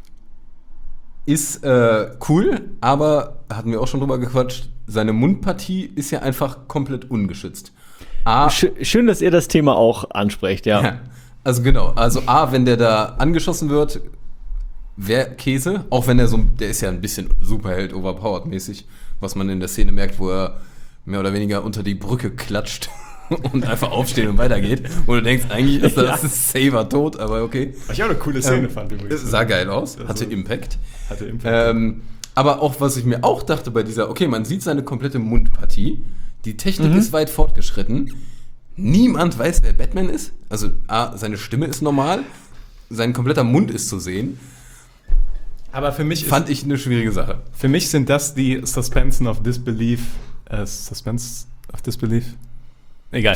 Ist cool, aber hatten wir auch schon drüber gequatscht, seine Mundpartie ist ja einfach komplett ungeschützt. Schön, dass ihr das Thema auch ansprecht, ja. Also genau, wenn der da angeschossen wird, wäre Käse, auch wenn der ist ja ein bisschen Superheld overpowered mäßig, was man in der Szene merkt, wo er mehr oder weniger unter die Brücke klatscht und einfach aufsteht und weitergeht. Wo du denkst, eigentlich ist das Saver tot, aber okay. Was ich auch eine coole Szene fand übrigens. Sah geil aus, hatte Impact. Aber auch, was ich mir auch dachte bei dieser, man sieht seine komplette Mundpartie, die Technik ist weit fortgeschritten, Niemand weiß, wer Batman ist. Also seine Stimme ist normal, sein kompletter Mund ist zu sehen. Aber für mich fand ich eine schwierige Sache. Für mich sind das die Suspension of Disbelief. Suspense of Disbelief? Egal.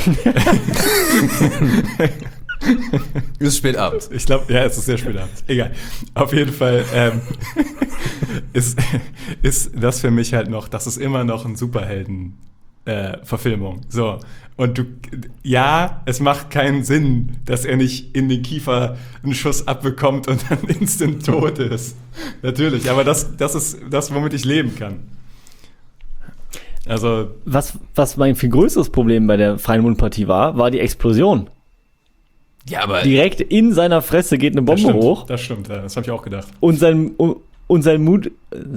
Ist spät abends. Ich glaube, ja, es ist sehr spät abends. Egal. Auf jeden Fall ist das für mich halt noch, das ist immer noch ein Superhelden Verfilmung. So. Und es macht keinen Sinn, dass er nicht in den Kiefer einen Schuss abbekommt und dann instant tot ist. Natürlich, aber das ist das, womit ich leben kann. Also. Was mein viel größeres Problem bei der freien Mundpartie war die Explosion. Ja, aber. Direkt in seiner Fresse geht eine Bombe hoch. Das stimmt, das habe ich auch gedacht. Und sein Mund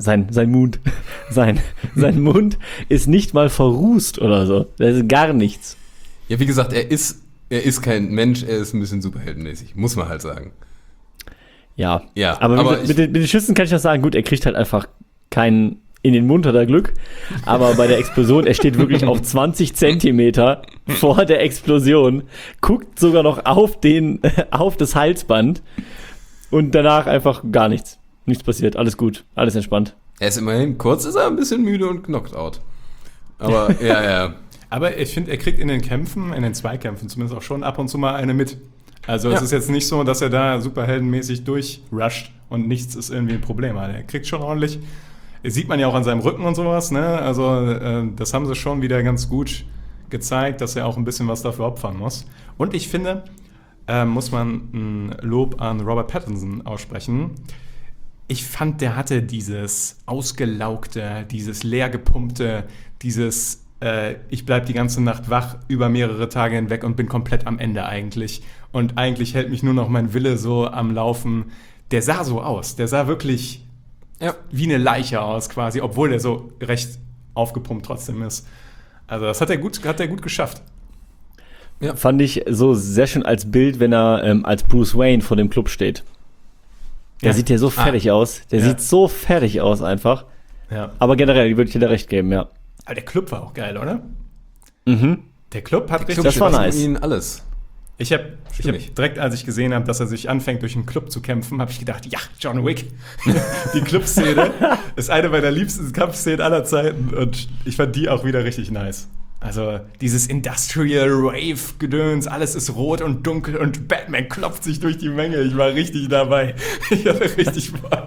ist nicht mal verrußt oder so. Das ist gar nichts. Ja, wie gesagt, er ist kein Mensch, er ist ein bisschen superheldenmäßig, muss man halt sagen. Ja. Aber mit den Schüssen kann ich noch sagen, gut, er kriegt halt einfach keinen in den Mund, hat er Glück. Aber bei der Explosion, er steht wirklich auf 20 Zentimeter vor der Explosion, guckt sogar noch auf das Halsband und danach einfach gar nichts. Nichts passiert, alles gut, alles entspannt. Er ist immerhin, kurz ist er ein bisschen müde und knocked out. Aber, ja. Aber ich finde, er kriegt in den Zweikämpfen zumindest auch schon ab und zu mal eine mit. Also es ist jetzt nicht so, dass er da superheldenmäßig durchrusht und nichts ist irgendwie ein Problem. Also er kriegt schon ordentlich, das sieht man ja auch an seinem Rücken und sowas, ne? Also das haben sie schon wieder ganz gut gezeigt, dass er auch ein bisschen was dafür opfern muss. Und ich finde, muss man ein Lob an Robert Pattinson aussprechen. Ich fand, der hatte dieses ausgelaugte, dieses leergepumpte, dieses ich bleib die ganze Nacht wach über mehrere Tage hinweg und bin komplett am Ende eigentlich. Und eigentlich hält mich nur noch mein Wille so am Laufen. Der sah so aus. Der sah wirklich wie eine Leiche aus quasi, obwohl der so recht aufgepumpt trotzdem ist. Also das hat er gut geschafft. Ja. Fand ich so sehr schön als Bild, wenn er als Bruce Wayne vor dem Club steht. Der sieht ja so fertig aus. Der sieht so fertig aus einfach. Ja. Aber generell würde ich dir da recht geben, ja. Aber der Club war auch geil, oder? Mhm. Der Club hat richtig... Das war nice. Ihn alles. Ich hab direkt, als ich gesehen habe, dass er sich anfängt, durch einen Club zu kämpfen, habe ich gedacht, ja, John Wick. Die Clubszene ist eine meiner liebsten Kampfszenen aller Zeiten und ich fand die auch wieder richtig nice. Also dieses Industrial Rave-Gedöns, alles ist rot und dunkel und Batman klopft sich durch die Menge. Ich war richtig dabei. Ich hatte richtig Bock.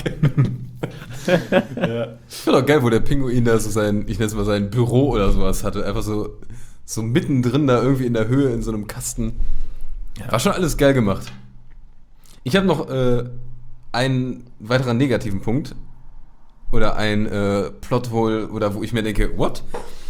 Ja. Ich fand auch geil, wo der Pinguin da so sein Büro oder sowas hatte. Einfach so mittendrin da irgendwie in der Höhe in so einem Kasten. Ja. War schon alles geil gemacht. Ich habe noch einen weiteren negativen Punkt. Oder ein Plothole, oder wo ich mir denke, what?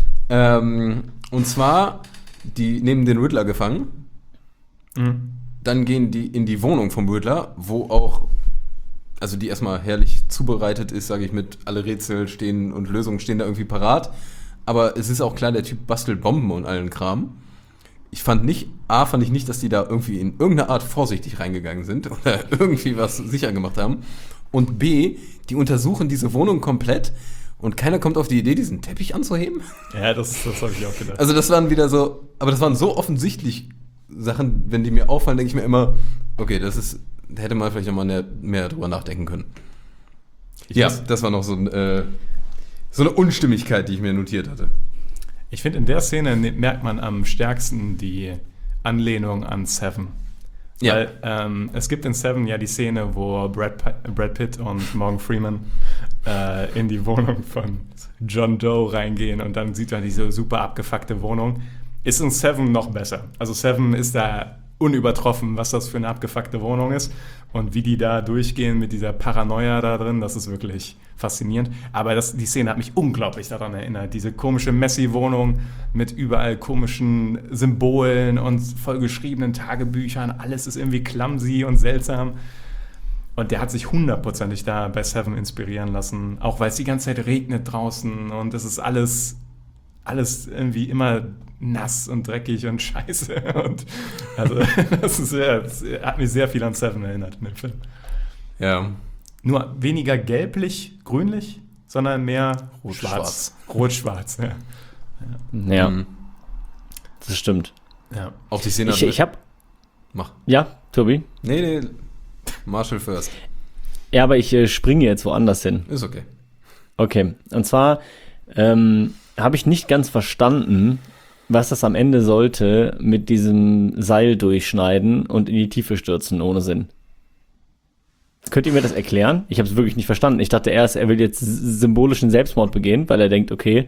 Und zwar, die nehmen den Riddler gefangen. Mhm. Dann gehen die in die Wohnung vom Riddler, wo auch, also die erstmal herrlich zubereitet ist, sage ich, mit alle Rätsel stehen und Lösungen stehen da irgendwie parat. Aber es ist auch klar, der Typ bastelt Bomben und allen Kram. Ich fand nicht, dass die da irgendwie in irgendeiner Art vorsichtig reingegangen sind oder irgendwie was sicher gemacht haben. Und B, die untersuchen diese Wohnung komplett und keiner kommt auf die Idee, diesen Teppich anzuheben. Ja, das habe ich auch gedacht. Also das waren wieder so, aber das waren so offensichtlich Sachen, wenn die mir auffallen, denke ich mir immer, okay, da hätte man vielleicht nochmal mehr drüber nachdenken können. Das war noch so eine Unstimmigkeit, die ich mir notiert hatte. Ich finde, in der Szene merkt man am stärksten die Anlehnung an Seven. Ja. Weil es gibt in Seven ja die Szene, wo Brad Pitt und Morgan Freeman in die Wohnung von John Doe reingehen und dann sieht man diese super abgefuckte Wohnung. Ist in Seven noch besser. Also Seven ist da unübertroffen, was das für eine abgefuckte Wohnung ist und wie die da durchgehen mit dieser Paranoia da drin, das ist wirklich faszinierend. Aber die Szene hat mich unglaublich daran erinnert. Diese komische Messi-Wohnung mit überall komischen Symbolen und vollgeschriebenen Tagebüchern. Alles ist irgendwie clumsy und seltsam. Und der hat sich hundertprozentig da bei Seven inspirieren lassen. Auch weil es die ganze Zeit regnet draußen und es ist alles irgendwie immer nass und dreckig und scheiße. Und also das hat mich sehr viel an Seven erinnert in dem Film. Ja. Nur weniger gelblich, grünlich, sondern mehr rot-schwarz. Rot-schwarz, ja. Ja, das stimmt. Ja. Auch die Szene... Ich hab... Mach. Ja, Tobi? Nee, Marshall first. Ja, aber ich springe jetzt woanders hin. Ist okay. Okay, und zwar habe ich nicht ganz verstanden, was das am Ende sollte mit diesem Seil durchschneiden und in die Tiefe stürzen ohne Sinn. Könnt ihr mir das erklären? Ich habe es wirklich nicht verstanden. Ich dachte erst, er will jetzt symbolischen Selbstmord begehen, weil er denkt, okay,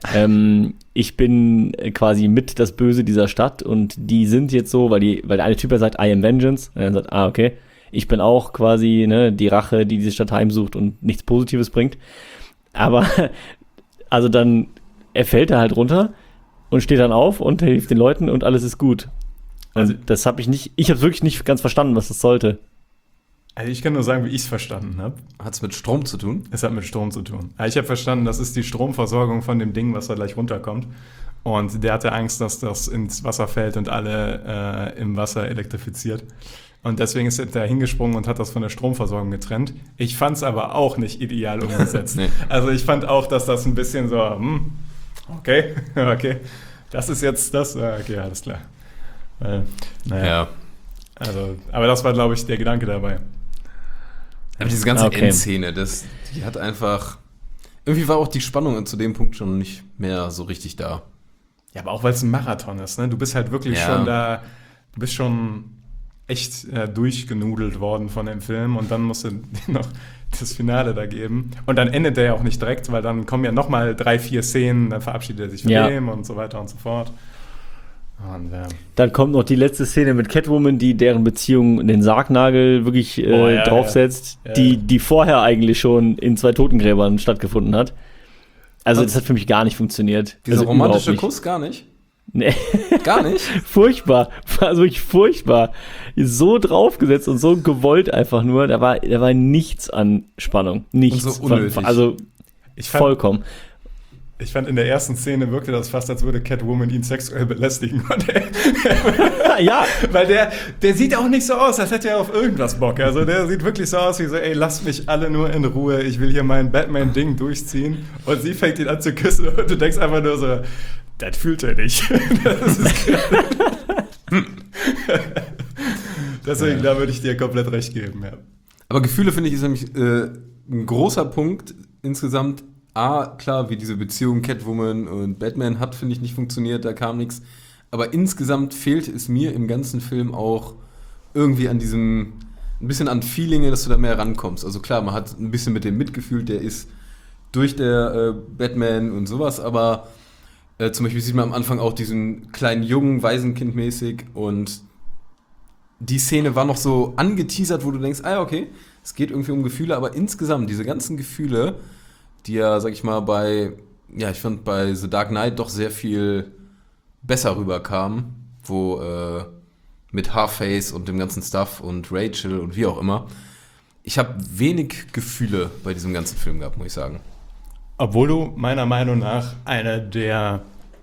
ich bin quasi mit das Böse dieser Stadt und die sind jetzt so, weil der eine Typ sagt, I am Vengeance. Und er sagt, okay, ich bin auch quasi die Rache, die diese Stadt heimsucht und nichts Positives bringt. Aber, also dann, er fällt da halt runter und steht dann auf und hilft den Leuten und alles ist gut. Und also, das habe ich habe wirklich nicht ganz verstanden, was das sollte. Also ich kann nur sagen, wie ich es verstanden habe. Hat es mit Strom zu tun? Es hat mit Strom zu tun. Also ich habe verstanden, das ist die Stromversorgung von dem Ding, was da gleich runterkommt. Und der hatte Angst, dass das ins Wasser fällt und alle im Wasser elektrifiziert. Und deswegen ist er da hingesprungen und hat das von der Stromversorgung getrennt. Ich fand es aber auch nicht ideal umgesetzt. Nee. Also ich fand auch, dass das ein bisschen so, okay, das ist jetzt das, okay, alles klar. Naja. Ja. Also, aber das war, glaube ich, der Gedanke dabei. Aber diese ganze Endszene, die hat einfach... Irgendwie war auch die Spannung zu dem Punkt schon nicht mehr so richtig da. Ja, aber auch weil es ein Marathon ist, ne? Du bist halt wirklich schon da, du bist schon echt durchgenudelt worden von dem Film und dann musst du noch das Finale da geben. Und dann endet der ja auch nicht direkt, weil dann kommen ja nochmal 3-4 Szenen, dann verabschiedet er sich von dem und so weiter und so fort. Und, dann kommt noch die letzte Szene mit Catwoman, die deren Beziehung den Sargnagel wirklich draufsetzt, die vorher eigentlich schon in 2 Totengräbern stattgefunden hat. Also das hat für mich gar nicht funktioniert. Dieser also romantische Kuss gar nicht? Nee. Gar nicht? Furchtbar. Also wirklich furchtbar. So draufgesetzt und so gewollt einfach nur. Da war nichts an Spannung. Nichts. Und so unnötig. Vollkommen. Ich fand, in der ersten Szene wirkte das fast, als würde Catwoman ihn sexuell belästigen. Ja. Weil der sieht auch nicht so aus, als hätte er auf irgendwas Bock. Also der sieht wirklich so aus wie so, ey, lasst mich alle nur in Ruhe, ich will hier mein Batman-Ding durchziehen. Und sie fängt ihn an zu küssen und du denkst einfach nur so, das fühlt er nicht. Deswegen, da würde ich dir komplett recht geben, ja. Aber Gefühle, finde ich, ist nämlich ein großer Punkt insgesamt. Klar, wie diese Beziehung Catwoman und Batman hat, finde ich, nicht funktioniert, da kam nichts. Aber insgesamt fehlt es mir im ganzen Film auch irgendwie an ein bisschen an Feeling, dass du da mehr rankommst. Also klar, man hat ein bisschen mit dem mitgefühlt, der ist durch der Batman und sowas, aber zum Beispiel sieht man am Anfang auch diesen kleinen Jungen, Waisenkindmäßig, und die Szene war noch so angeteasert, wo du denkst, okay, es geht irgendwie um Gefühle, aber insgesamt diese ganzen Gefühle, die ja, sag ich mal, ich fand bei The Dark Knight doch sehr viel besser rüberkam, wo mit Harface und dem ganzen Stuff und Rachel und wie auch immer. Ich habe wenig Gefühle bei diesem ganzen Film gehabt, muss ich sagen. Obwohl du meiner Meinung nach eine der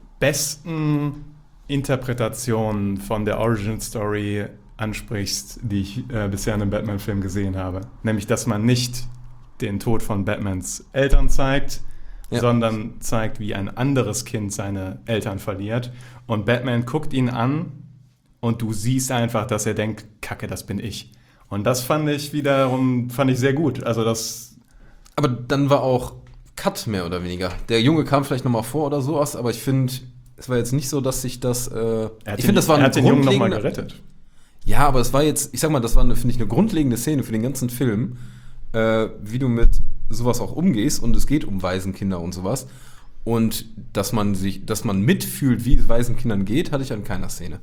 besten Interpretationen von der Origin-Story ansprichst, die ich bisher in einem Batman-Film gesehen habe. Nämlich, dass man nicht den Tod von Batmans Eltern zeigt, sondern zeigt, wie ein anderes Kind seine Eltern verliert. Und Batman guckt ihn an und du siehst einfach, dass er denkt, Kacke, das bin ich. Und das fand ich sehr gut. Also aber dann war auch Cut mehr oder weniger. Der Junge kam vielleicht nochmal vor oder sowas, aber ich finde, es war jetzt nicht so, dass sich das... Er hat den Jungen nochmal gerettet. Ja, aber es war jetzt, ich sag mal, das war, finde ich, eine grundlegende Szene für den ganzen Film, wie du mit sowas auch umgehst, und es geht um Waisenkinder und sowas, und dass man mitfühlt, wie es Waisenkindern geht, hatte ich an keiner Szene.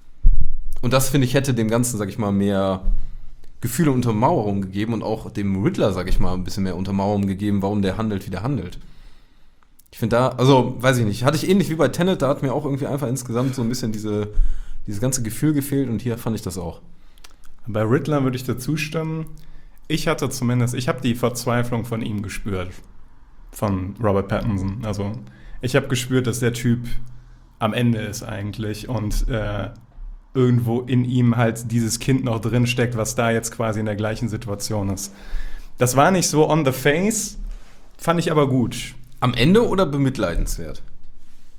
Und das, finde ich, hätte dem Ganzen, sag ich mal, mehr Gefühle und Untermauerung gegeben und auch dem Riddler, sag ich mal, ein bisschen mehr Untermauerung gegeben, warum der handelt, wie der handelt. Ich finde weiß ich nicht, hatte ich ähnlich wie bei Tenet, da hat mir auch irgendwie einfach insgesamt so ein bisschen dieses ganze Gefühl gefehlt, und hier fand ich das auch. Bei Riddler würde ich dazu stimmen. Ich habe die Verzweiflung von ihm gespürt, von Robert Pattinson. Also ich habe gespürt, dass der Typ am Ende ist eigentlich und irgendwo in ihm halt dieses Kind noch drin steckt, was da jetzt quasi in der gleichen Situation ist. Das war nicht so on the face, fand ich aber gut. Am Ende oder bemitleidenswert?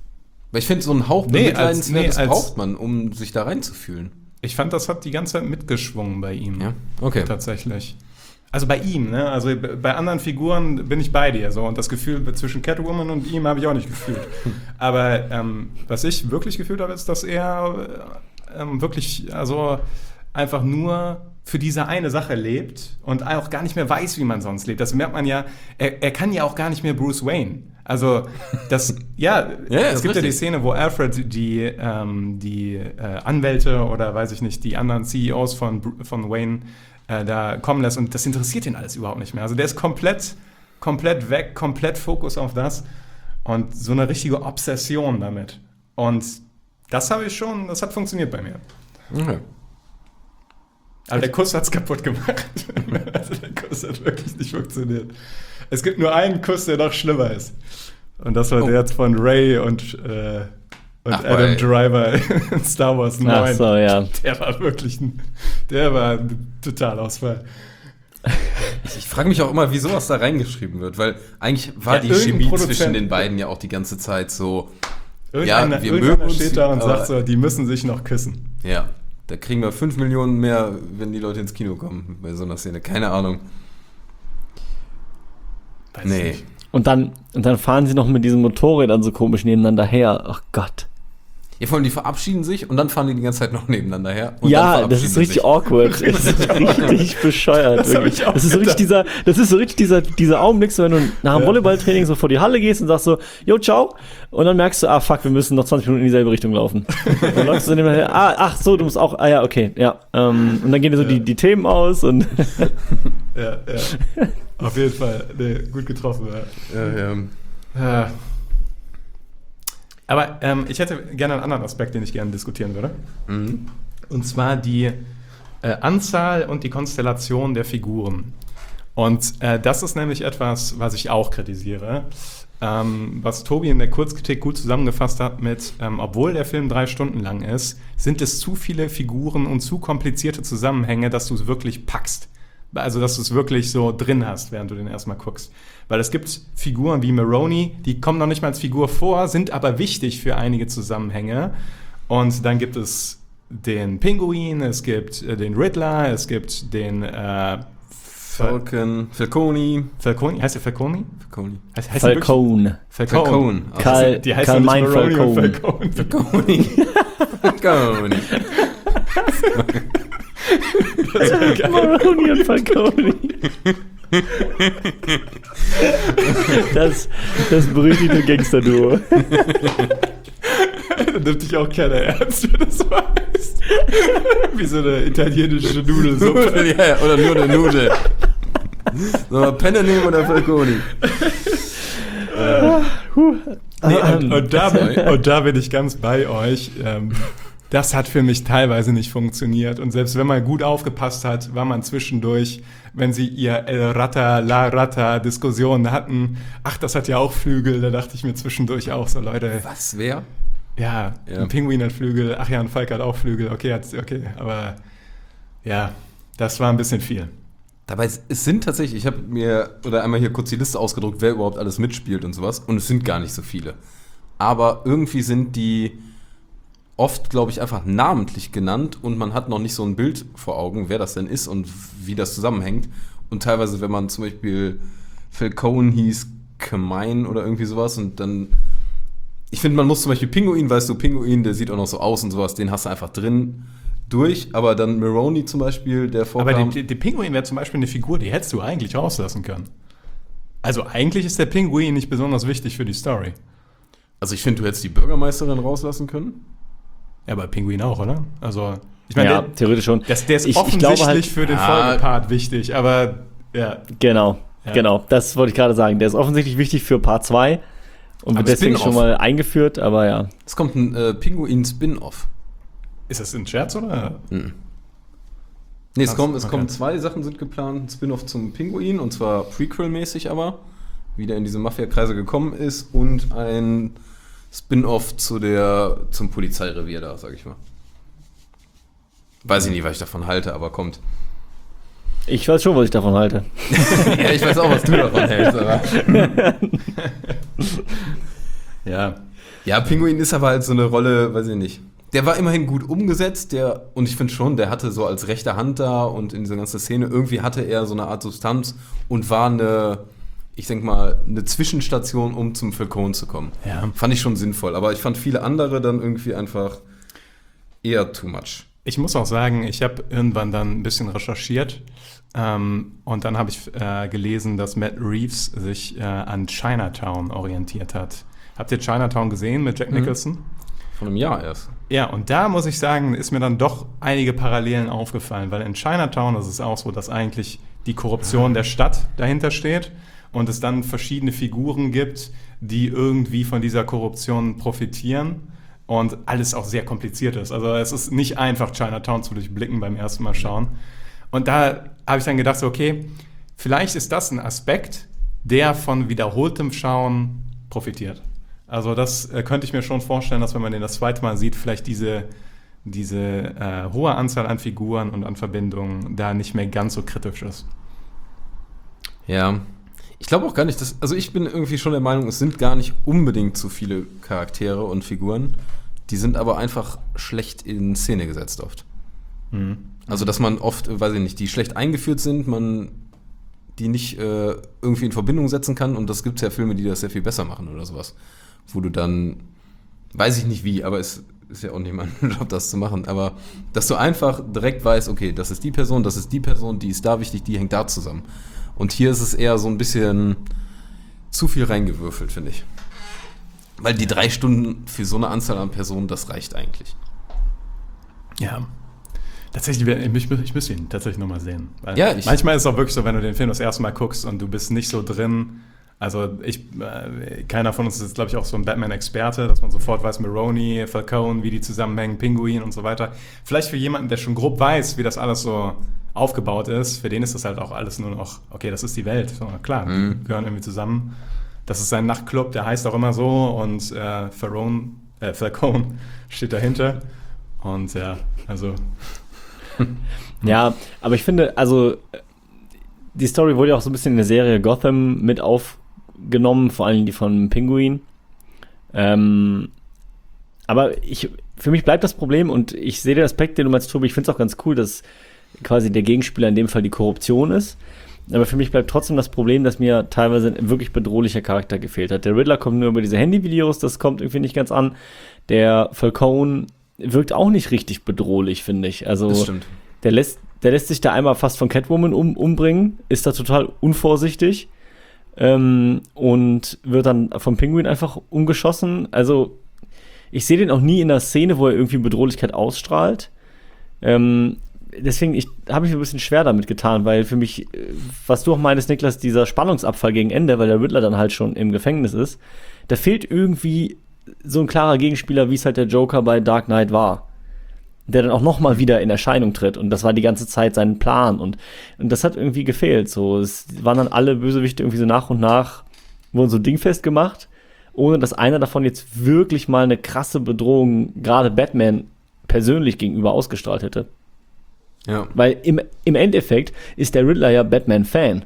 Weil ich finde, so einen Hauch bemitleidenswertes braucht man, um sich da reinzufühlen. Ich fand, das hat die ganze Zeit mitgeschwungen bei ihm. Ja, okay. Tatsächlich. Also bei ihm, ne? Also bei anderen Figuren bin ich bei dir. So. Und das Gefühl zwischen Catwoman und ihm habe ich auch nicht gefühlt. Aber was ich wirklich gefühlt habe, ist, dass er wirklich einfach nur für diese eine Sache lebt und auch gar nicht mehr weiß, wie man sonst lebt. Das merkt man ja. Er kann ja auch gar nicht mehr Bruce Wayne. Also es gibt ja die Szene, wo Alfred die Anwälte oder weiß ich nicht, die anderen CEOs von Wayne da kommen lässt und das interessiert ihn alles überhaupt nicht mehr. Also der ist komplett weg, komplett Fokus auf das und so eine richtige Obsession damit. Und das hat funktioniert bei mir. Okay. Aber der Kuss hat's kaputt gemacht. Also der Kuss hat wirklich nicht funktioniert. Es gibt nur einen Kuss, der noch schlimmer ist. Und das war der jetzt von Ray und Adam Driver in Star Wars 9. Ach so, ja. Der war ein Totalausfall. Ich frage mich auch immer, wie sowas da reingeschrieben wird, weil eigentlich war die Chemie zwischen den beiden ja auch die ganze Zeit so. Irgendeiner steht da und sagt so, die müssen sich noch küssen. Ja, da kriegen wir 5 Millionen mehr, wenn die Leute ins Kino kommen bei so einer Szene. Keine Ahnung. Weiß nicht. Und dann fahren sie noch mit diesen Motorrädern so komisch nebeneinander her. Ach Gott. Ja, vor allem, die verabschieden sich und dann fahren die ganze Zeit noch nebeneinander her. Und ja, das ist richtig awkward. Das ist richtig bescheuert. Das ist so richtig dieser Augenblick, so, wenn du nach dem Volleyballtraining so vor die Halle gehst und sagst so, yo, ciao. Und dann merkst du, fuck, wir müssen noch 20 Minuten in dieselbe Richtung laufen. Dann läufst du nebeneinander her, ach so, du musst auch, ja, okay, ja. Und dann gehen dir so die Themen aus und ja. Auf jeden Fall. Nee, gut getroffen. Ja. Aber ich hätte gerne einen anderen Aspekt, den ich gerne diskutieren würde. Mhm. Und zwar die Anzahl und die Konstellation der Figuren. Und das ist nämlich etwas, was ich auch kritisiere. Was Tobi in der Kurzkritik gut zusammengefasst hat mit, obwohl der Film 3 Stunden lang ist, sind es zu viele Figuren und zu komplizierte Zusammenhänge, dass du es wirklich packst. Also, dass du es wirklich so drin hast, während du den erstmal guckst. Weil es gibt Figuren wie Maroni, die kommen noch nicht mal als Figur vor, sind aber wichtig für einige Zusammenhänge. Und dann gibt es den Pinguin, es gibt den Riddler, es gibt den Falcone. Heißt der Falcone? Falcone. Die heißen nicht Maroni und Falcone. Falcone. Maroni und Falcone. Das berüchtigte Gangster-Duo. Da nimmt dich auch keiner ernst, wenn das so heißt. Wie so eine italienische Nudelsuppe. Ja, oder nur eine Nudel. So, Penne nehmen oder Falcone. Und da bin ich ganz bei euch. Das hat für mich teilweise nicht funktioniert. Und selbst wenn man gut aufgepasst hat, war man zwischendurch, wenn sie ihr El Rata, La Rata Diskussionen hatten, ach, das hat ja auch Flügel, da dachte ich mir zwischendurch auch so, Leute. Was, wer? Ja, ein Pinguin hat Flügel, ach ja, ein Falk hat auch Flügel, okay, aber ja, das war ein bisschen viel. Dabei, es sind tatsächlich, ich habe mir einmal hier kurz die Liste ausgedruckt, wer überhaupt alles mitspielt und sowas, und es sind gar nicht so viele. Aber irgendwie sind die oft, glaube ich, einfach namentlich genannt und man hat noch nicht so ein Bild vor Augen, wer das denn ist und wie das zusammenhängt. Und teilweise, wenn man zum Beispiel Falcone hieß, Camine oder irgendwie sowas und dann, ich finde, man muss zum Beispiel Pinguin, weißt du, Pinguin, der sieht auch noch so aus und sowas, den hast du einfach drin durch, aber dann Maroni zum Beispiel, der vorkam. Aber der Pinguin wäre zum Beispiel eine Figur, die hättest du eigentlich rauslassen können. Also eigentlich ist der Pinguin nicht besonders wichtig für die Story. Also ich finde, du hättest die Bürgermeisterin rauslassen können. Ja, bei Pinguin auch, oder? Also, ich meine, ja, theoretisch schon. Der ist offensichtlich für den Folgepart wichtig, aber ja. Genau, das wollte ich gerade sagen. Der ist offensichtlich wichtig für Part 2 und wird deswegen schon mal eingeführt, aber ja. Es kommt ein Pinguin-Spin-Off. Ist das ein Scherz, oder? Mhm. Nee, es kommen 2 Sachen sind geplant. Ein Spin-Off zum Pinguin, und zwar Prequel-mäßig aber, wie der in diese Mafia-Kreise gekommen ist, und ein Spin-Off zum Polizeirevier da, sag ich mal. Weiß ich nicht, was ich davon halte, aber kommt. Ich weiß schon, was ich davon halte. Ja, ich weiß auch, was du davon hältst, aber. Ja. Ja, Pinguin ist aber halt so eine Rolle, weiß ich nicht. Der war immerhin gut umgesetzt, und ich finde schon, der hatte so als rechte Hand da und in dieser ganzen Szene, irgendwie hatte er so eine Art Substanz und war ich denke mal, eine Zwischenstation, um zum Falcone zu kommen. Ja. Fand ich schon sinnvoll, aber ich fand viele andere dann irgendwie einfach eher too much. Ich muss auch sagen, ich habe irgendwann dann ein bisschen recherchiert und dann habe ich gelesen, dass Matt Reeves sich an Chinatown orientiert hat. Habt ihr Chinatown gesehen mit Jack Nicholson? Von einem Jahr erst. Ja, und da muss ich sagen, ist mir dann doch einige Parallelen aufgefallen, weil in Chinatown ist es auch so, dass eigentlich die Korruption der Stadt dahinter steht und es dann verschiedene Figuren gibt, die irgendwie von dieser Korruption profitieren und alles auch sehr kompliziert ist. Also es ist nicht einfach, Chinatown zu durchblicken beim ersten Mal schauen. Und da habe ich dann gedacht, so, okay, vielleicht ist das ein Aspekt, der von wiederholtem Schauen profitiert. Also das könnte ich mir schon vorstellen, dass wenn man den das zweite Mal sieht, vielleicht diese hohe Anzahl an Figuren und an Verbindungen da nicht mehr ganz so kritisch ist. Ja, ich glaube auch gar nicht, also ich bin irgendwie schon der Meinung, es sind gar nicht unbedingt zu viele Charaktere und Figuren, die sind aber einfach schlecht in Szene gesetzt oft. Mhm. Also dass man oft, weiß ich nicht, die schlecht eingeführt sind, man die nicht irgendwie in Verbindung setzen kann und das gibt es ja Filme, die das sehr viel besser machen oder sowas. Wo du dann, weiß ich nicht wie, aber es ist ja auch nicht mein Job, das zu machen, aber dass du einfach direkt weißt, okay, das ist die Person, die ist da wichtig, die hängt da zusammen. Und hier ist es eher so ein bisschen zu viel reingewürfelt, finde ich. Weil die 3 Stunden für so eine Anzahl an Personen, das reicht eigentlich. Ja. Tatsächlich, ich müsste ihn tatsächlich nochmal sehen. Weil Ja, manchmal ist es auch wirklich so, wenn du den Film das erste Mal guckst und du bist nicht so drin. Also keiner von uns ist, glaube ich, auch so ein Batman-Experte, dass man sofort weiß, Maroni, Falcone, wie die zusammenhängen, Pinguin und so weiter. Vielleicht für jemanden, der schon grob weiß, wie das alles so aufgebaut ist, für den ist das halt auch alles nur noch, okay, das ist die Welt. So, klar, die gehören irgendwie zusammen. Das ist sein Nachtclub, der heißt auch immer so und Falcone steht dahinter. Und ja, also... Ja, aber ich finde, also die Story wurde ja auch so ein bisschen in der Serie Gotham mit aufgenommen, vor allem die von Pinguin. Aber für mich bleibt das Problem und ich sehe den Aspekt, den du meinst, Tobi, ich finde es auch ganz cool, dass quasi der Gegenspieler in dem Fall die Korruption ist. Aber für mich bleibt trotzdem das Problem, dass mir teilweise ein wirklich bedrohlicher Charakter gefehlt hat. Der Riddler kommt nur über diese Handyvideos, das kommt irgendwie nicht ganz an. Der Falcone wirkt auch nicht richtig bedrohlich, finde ich. Also Das stimmt. der lässt sich da einmal fast von Catwoman umbringen, ist da total unvorsichtig und wird dann vom Pinguin einfach umgeschossen. Also ich sehe den auch nie in der Szene, wo er irgendwie Bedrohlichkeit ausstrahlt. Deswegen habe ich mir ein bisschen schwer damit getan, weil für mich, was du auch meinst, Niklas, dieser Spannungsabfall gegen Ende, weil der Riddler dann halt schon im Gefängnis ist, da fehlt irgendwie so ein klarer Gegenspieler, wie es halt der Joker bei Dark Knight war. Der dann auch nochmal wieder in Erscheinung tritt. Und das war die ganze Zeit sein Plan. Und das hat irgendwie gefehlt. So, es waren dann alle Bösewichte irgendwie so nach und nach, wurden so dingfest gemacht, ohne dass einer davon jetzt wirklich mal eine krasse Bedrohung gerade Batman persönlich gegenüber ausgestrahlt hätte. Ja. Weil im Endeffekt ist der Riddler ja Batman-Fan.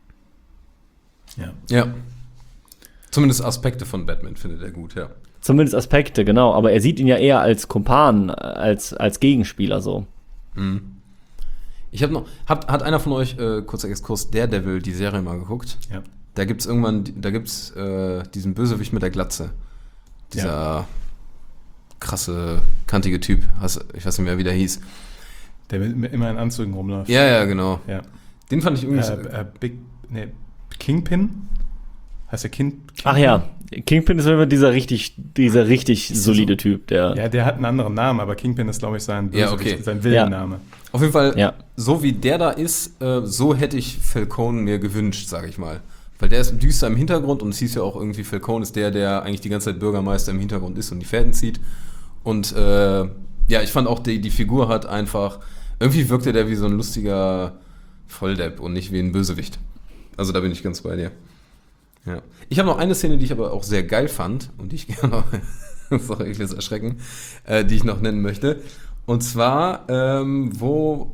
Ja. Zumindest Aspekte von Batman findet er gut, ja. Zumindest Aspekte, genau. Aber er sieht ihn ja eher als Kumpan, als Gegenspieler so. Mhm. Ich habe hat einer von euch, kurzer Exkurs, Daredevil, die Serie mal geguckt? Ja. Da gibt's diesen Bösewicht mit der Glatze. Dieser krasse, kantige Typ. Ich weiß nicht mehr, wie der hieß. Der immer in Anzügen rumläuft. Ja, genau. Ja. Den fand ich irgendwie... Kingpin? Heißt der Kingpin? Ach ja, Kingpin ist immer dieser richtig solide Typ. Der hat einen anderen Namen, aber Kingpin ist, glaube ich, sein Villenname. Auf jeden Fall, so wie der da ist, so hätte ich Falcone mir gewünscht, sage ich mal. Weil der ist düster im Hintergrund und es hieß ja auch irgendwie, Falcone ist der eigentlich die ganze Zeit Bürgermeister im Hintergrund ist und die Fäden zieht. Und ich fand auch, die Figur hat einfach, irgendwie wirkte der wie so ein lustiger Volldepp und nicht wie ein Bösewicht. Also da bin ich ganz bei dir. Ja. Ich habe noch eine Szene, die ich aber auch sehr geil fand und die ich gerne noch, sorry, ich will es erschrecken, die ich noch nennen möchte. Und zwar, wo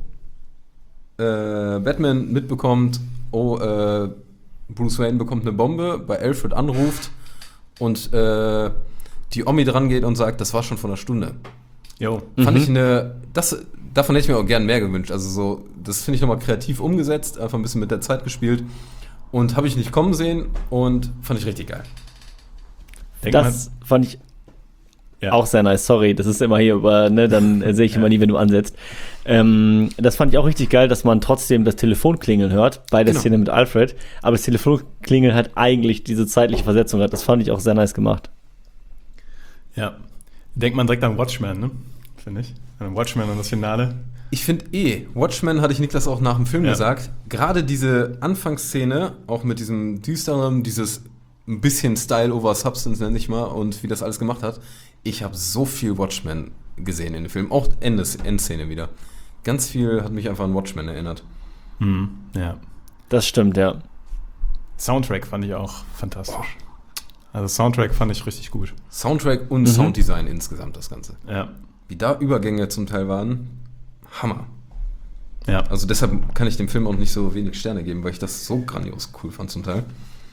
Batman mitbekommt, Bruce Wayne bekommt eine Bombe, bei Alfred anruft und die Omi dran geht und sagt, das war schon vor einer Stunde. Jo. Fand ich davon hätte ich mir auch gern mehr gewünscht. Also so, das finde ich nochmal kreativ umgesetzt, einfach ein bisschen mit der Zeit gespielt und habe ich nicht kommen sehen und fand ich richtig geil. Das fand ich auch sehr nice. Sorry, das ist immer hier über, ne, dann sehe ich immer nie, wenn du ansetzt. Das fand ich auch richtig geil, dass man trotzdem das Telefonklingeln hört bei der Szene mit Alfred, aber das Telefonklingeln halt eigentlich diese zeitliche Versetzung hat. Das fand ich auch sehr nice gemacht. Ja. Denkt man direkt an Watchmen, ne? Finde ich. An Watchmen und das Finale. Ich finde Watchmen hatte ich Niklas auch nach dem Film gesagt, gerade diese Anfangsszene, auch mit diesem düsteren, dieses ein bisschen Style over Substance, nenne ich mal, und wie das alles gemacht hat. Ich habe so viel Watchmen gesehen in dem Film, auch Endszene wieder. Ganz viel hat mich einfach an Watchmen erinnert. Ja. Das stimmt, ja. Soundtrack fand ich auch fantastisch. Also Soundtrack fand ich richtig gut. Soundtrack und Sounddesign insgesamt, das Ganze. Ja. Wie da Übergänge zum Teil waren, Hammer. Ja. Also deshalb kann ich dem Film auch nicht so wenig Sterne geben, weil ich das so grandios cool fand zum Teil.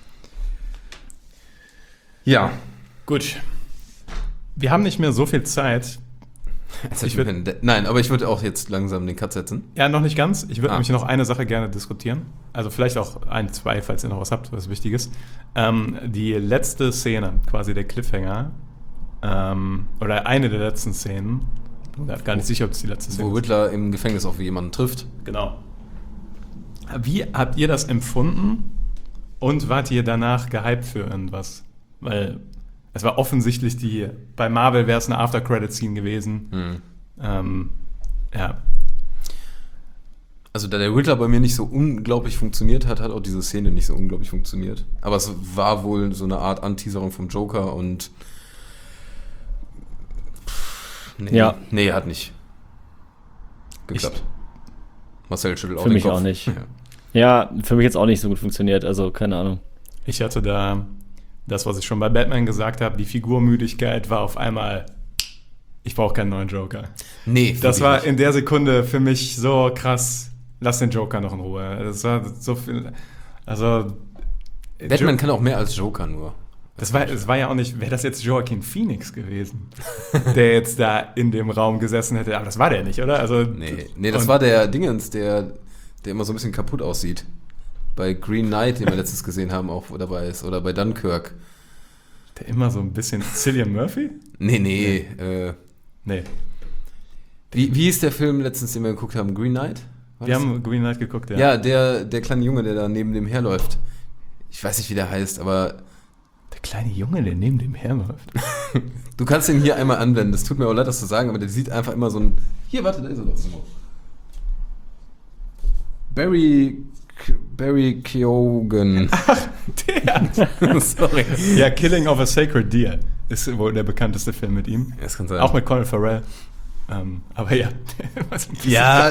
Ja. Gut. Wir haben nicht mehr so viel Zeit. Nein, aber ich würde auch jetzt langsam den Cut setzen. Ja, noch nicht ganz. Ich würde nämlich noch eine Sache gerne diskutieren. Also vielleicht auch zwei, falls ihr noch was habt, was Wichtiges. Die letzte Szene, quasi der Cliffhanger, oder eine der letzten Szenen, ich bin gar nicht sicher, ob es die letzte Szene ist. Wo Riddler im Gefängnis auf jemanden trifft. Genau. Wie habt ihr das empfunden und wart ihr danach gehypt für irgendwas? Weil es war offensichtlich bei Marvel wäre es eine After-Credit-Scene gewesen. Ja. Also da der Riddler bei mir nicht so unglaublich funktioniert hat auch diese Szene nicht so unglaublich funktioniert. Aber es war wohl so eine Art Anteaserung vom Joker und Nee, hat nicht geklappt. Marcel schüttelt auch den Kopf. Für mich auch nicht. Ja, für mich jetzt auch nicht so gut funktioniert, also keine Ahnung. Ich hatte da das, was ich schon bei Batman gesagt habe, die Figurmüdigkeit war auf einmal, ich brauche keinen neuen Joker. Nee. Das war in der Sekunde für mich so krass, lass den Joker noch in Ruhe. Das war so viel, also Batman kann auch mehr als Joker nur. Es war ja auch nicht, wäre das jetzt Joaquin Phoenix gewesen, der jetzt da in dem Raum gesessen hätte, aber das war der nicht, oder? Also, nee, das war der Dingens, der immer so ein bisschen kaputt aussieht. Bei Green Knight, den wir letztens gesehen haben, auch dabei ist. Oder bei Dunkirk. Der immer so ein bisschen Cillian Murphy? Nee. Wie ist der Film letztens, den wir geguckt haben? Green Knight? Wir haben Green Knight geguckt, ja. Ja, der kleine Junge, der da neben dem herläuft. Ich weiß nicht, wie der heißt, aber... Der kleine Junge, der neben dem herläuft. Du kannst den hier einmal anwenden. Das tut mir auch leid, das zu sagen, aber der sieht einfach immer so ein... Hier, warte, da ist er doch so. Barry Keoghan. Ach, der. Sorry. Ja, Killing of a Sacred Deer ist wohl der bekannteste Film mit ihm. Das kann sein. Auch mit Colin Farrell. Aber ja. Ja.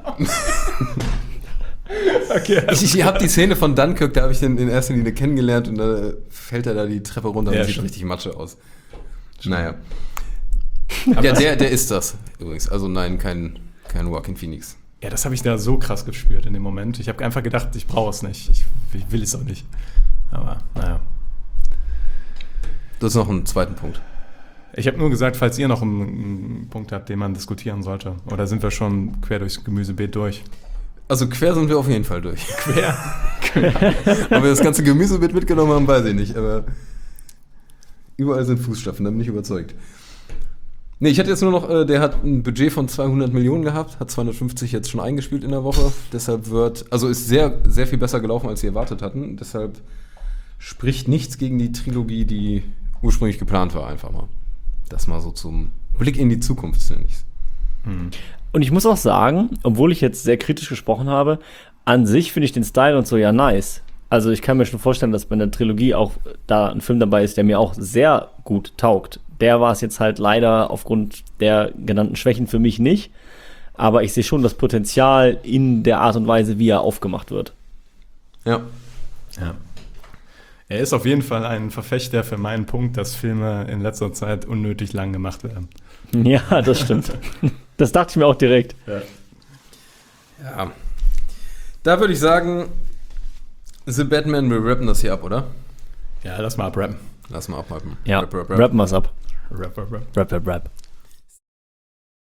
Okay. Ich habe die Szene von Dunkirk, da habe ich den in erster Linie kennengelernt und da fällt er da die Treppe runter und sieht richtig Matsche aus. Naja. Ja, der ist das übrigens. Also nein, kein Joaquin Phoenix. Ja, das habe ich da so krass gespürt in dem Moment. Ich habe einfach gedacht, ich brauche es nicht. Ich will es auch nicht. Aber, naja. Du hast noch einen zweiten Punkt. Ich habe nur gesagt, falls ihr noch einen Punkt habt, den man diskutieren sollte. Oder sind wir schon quer durchs Gemüsebeet durch? Also quer sind wir auf jeden Fall durch. Quer? Ob wir das ganze Gemüsebeet mitgenommen haben, weiß ich nicht. Aber überall sind Fußstapfen, da bin ich überzeugt. Nee, ich hatte jetzt nur noch, der hat ein Budget von 200 Millionen gehabt, hat 250 jetzt schon eingespielt in der Woche. Deshalb ist sehr, sehr viel besser gelaufen, als sie erwartet hatten. Deshalb spricht nichts gegen die Trilogie, die ursprünglich geplant war, einfach mal. Das mal so zum Blick in die Zukunft, nenne ich es. Und ich muss auch sagen, obwohl ich jetzt sehr kritisch gesprochen habe, an sich finde ich den Style und so ja nice. Also ich kann mir schon vorstellen, dass bei einer Trilogie auch da ein Film dabei ist, der mir auch sehr gut taugt. Der war es jetzt halt leider aufgrund der genannten Schwächen für mich nicht. Aber ich sehe schon das Potenzial in der Art und Weise, wie er aufgemacht wird. Ja. Er ist auf jeden Fall ein Verfechter für meinen Punkt, dass Filme in letzter Zeit unnötig lang gemacht werden. Ja, das stimmt. Das dachte ich mir auch direkt. Ja. Da würde ich sagen, The Batman, wir rappen das hier ab, oder? Ja, lass mal abrappen. Lass mal abhalten. Ja, rappen wir's ab. Rap, rap, rap. Rap, rap, rap.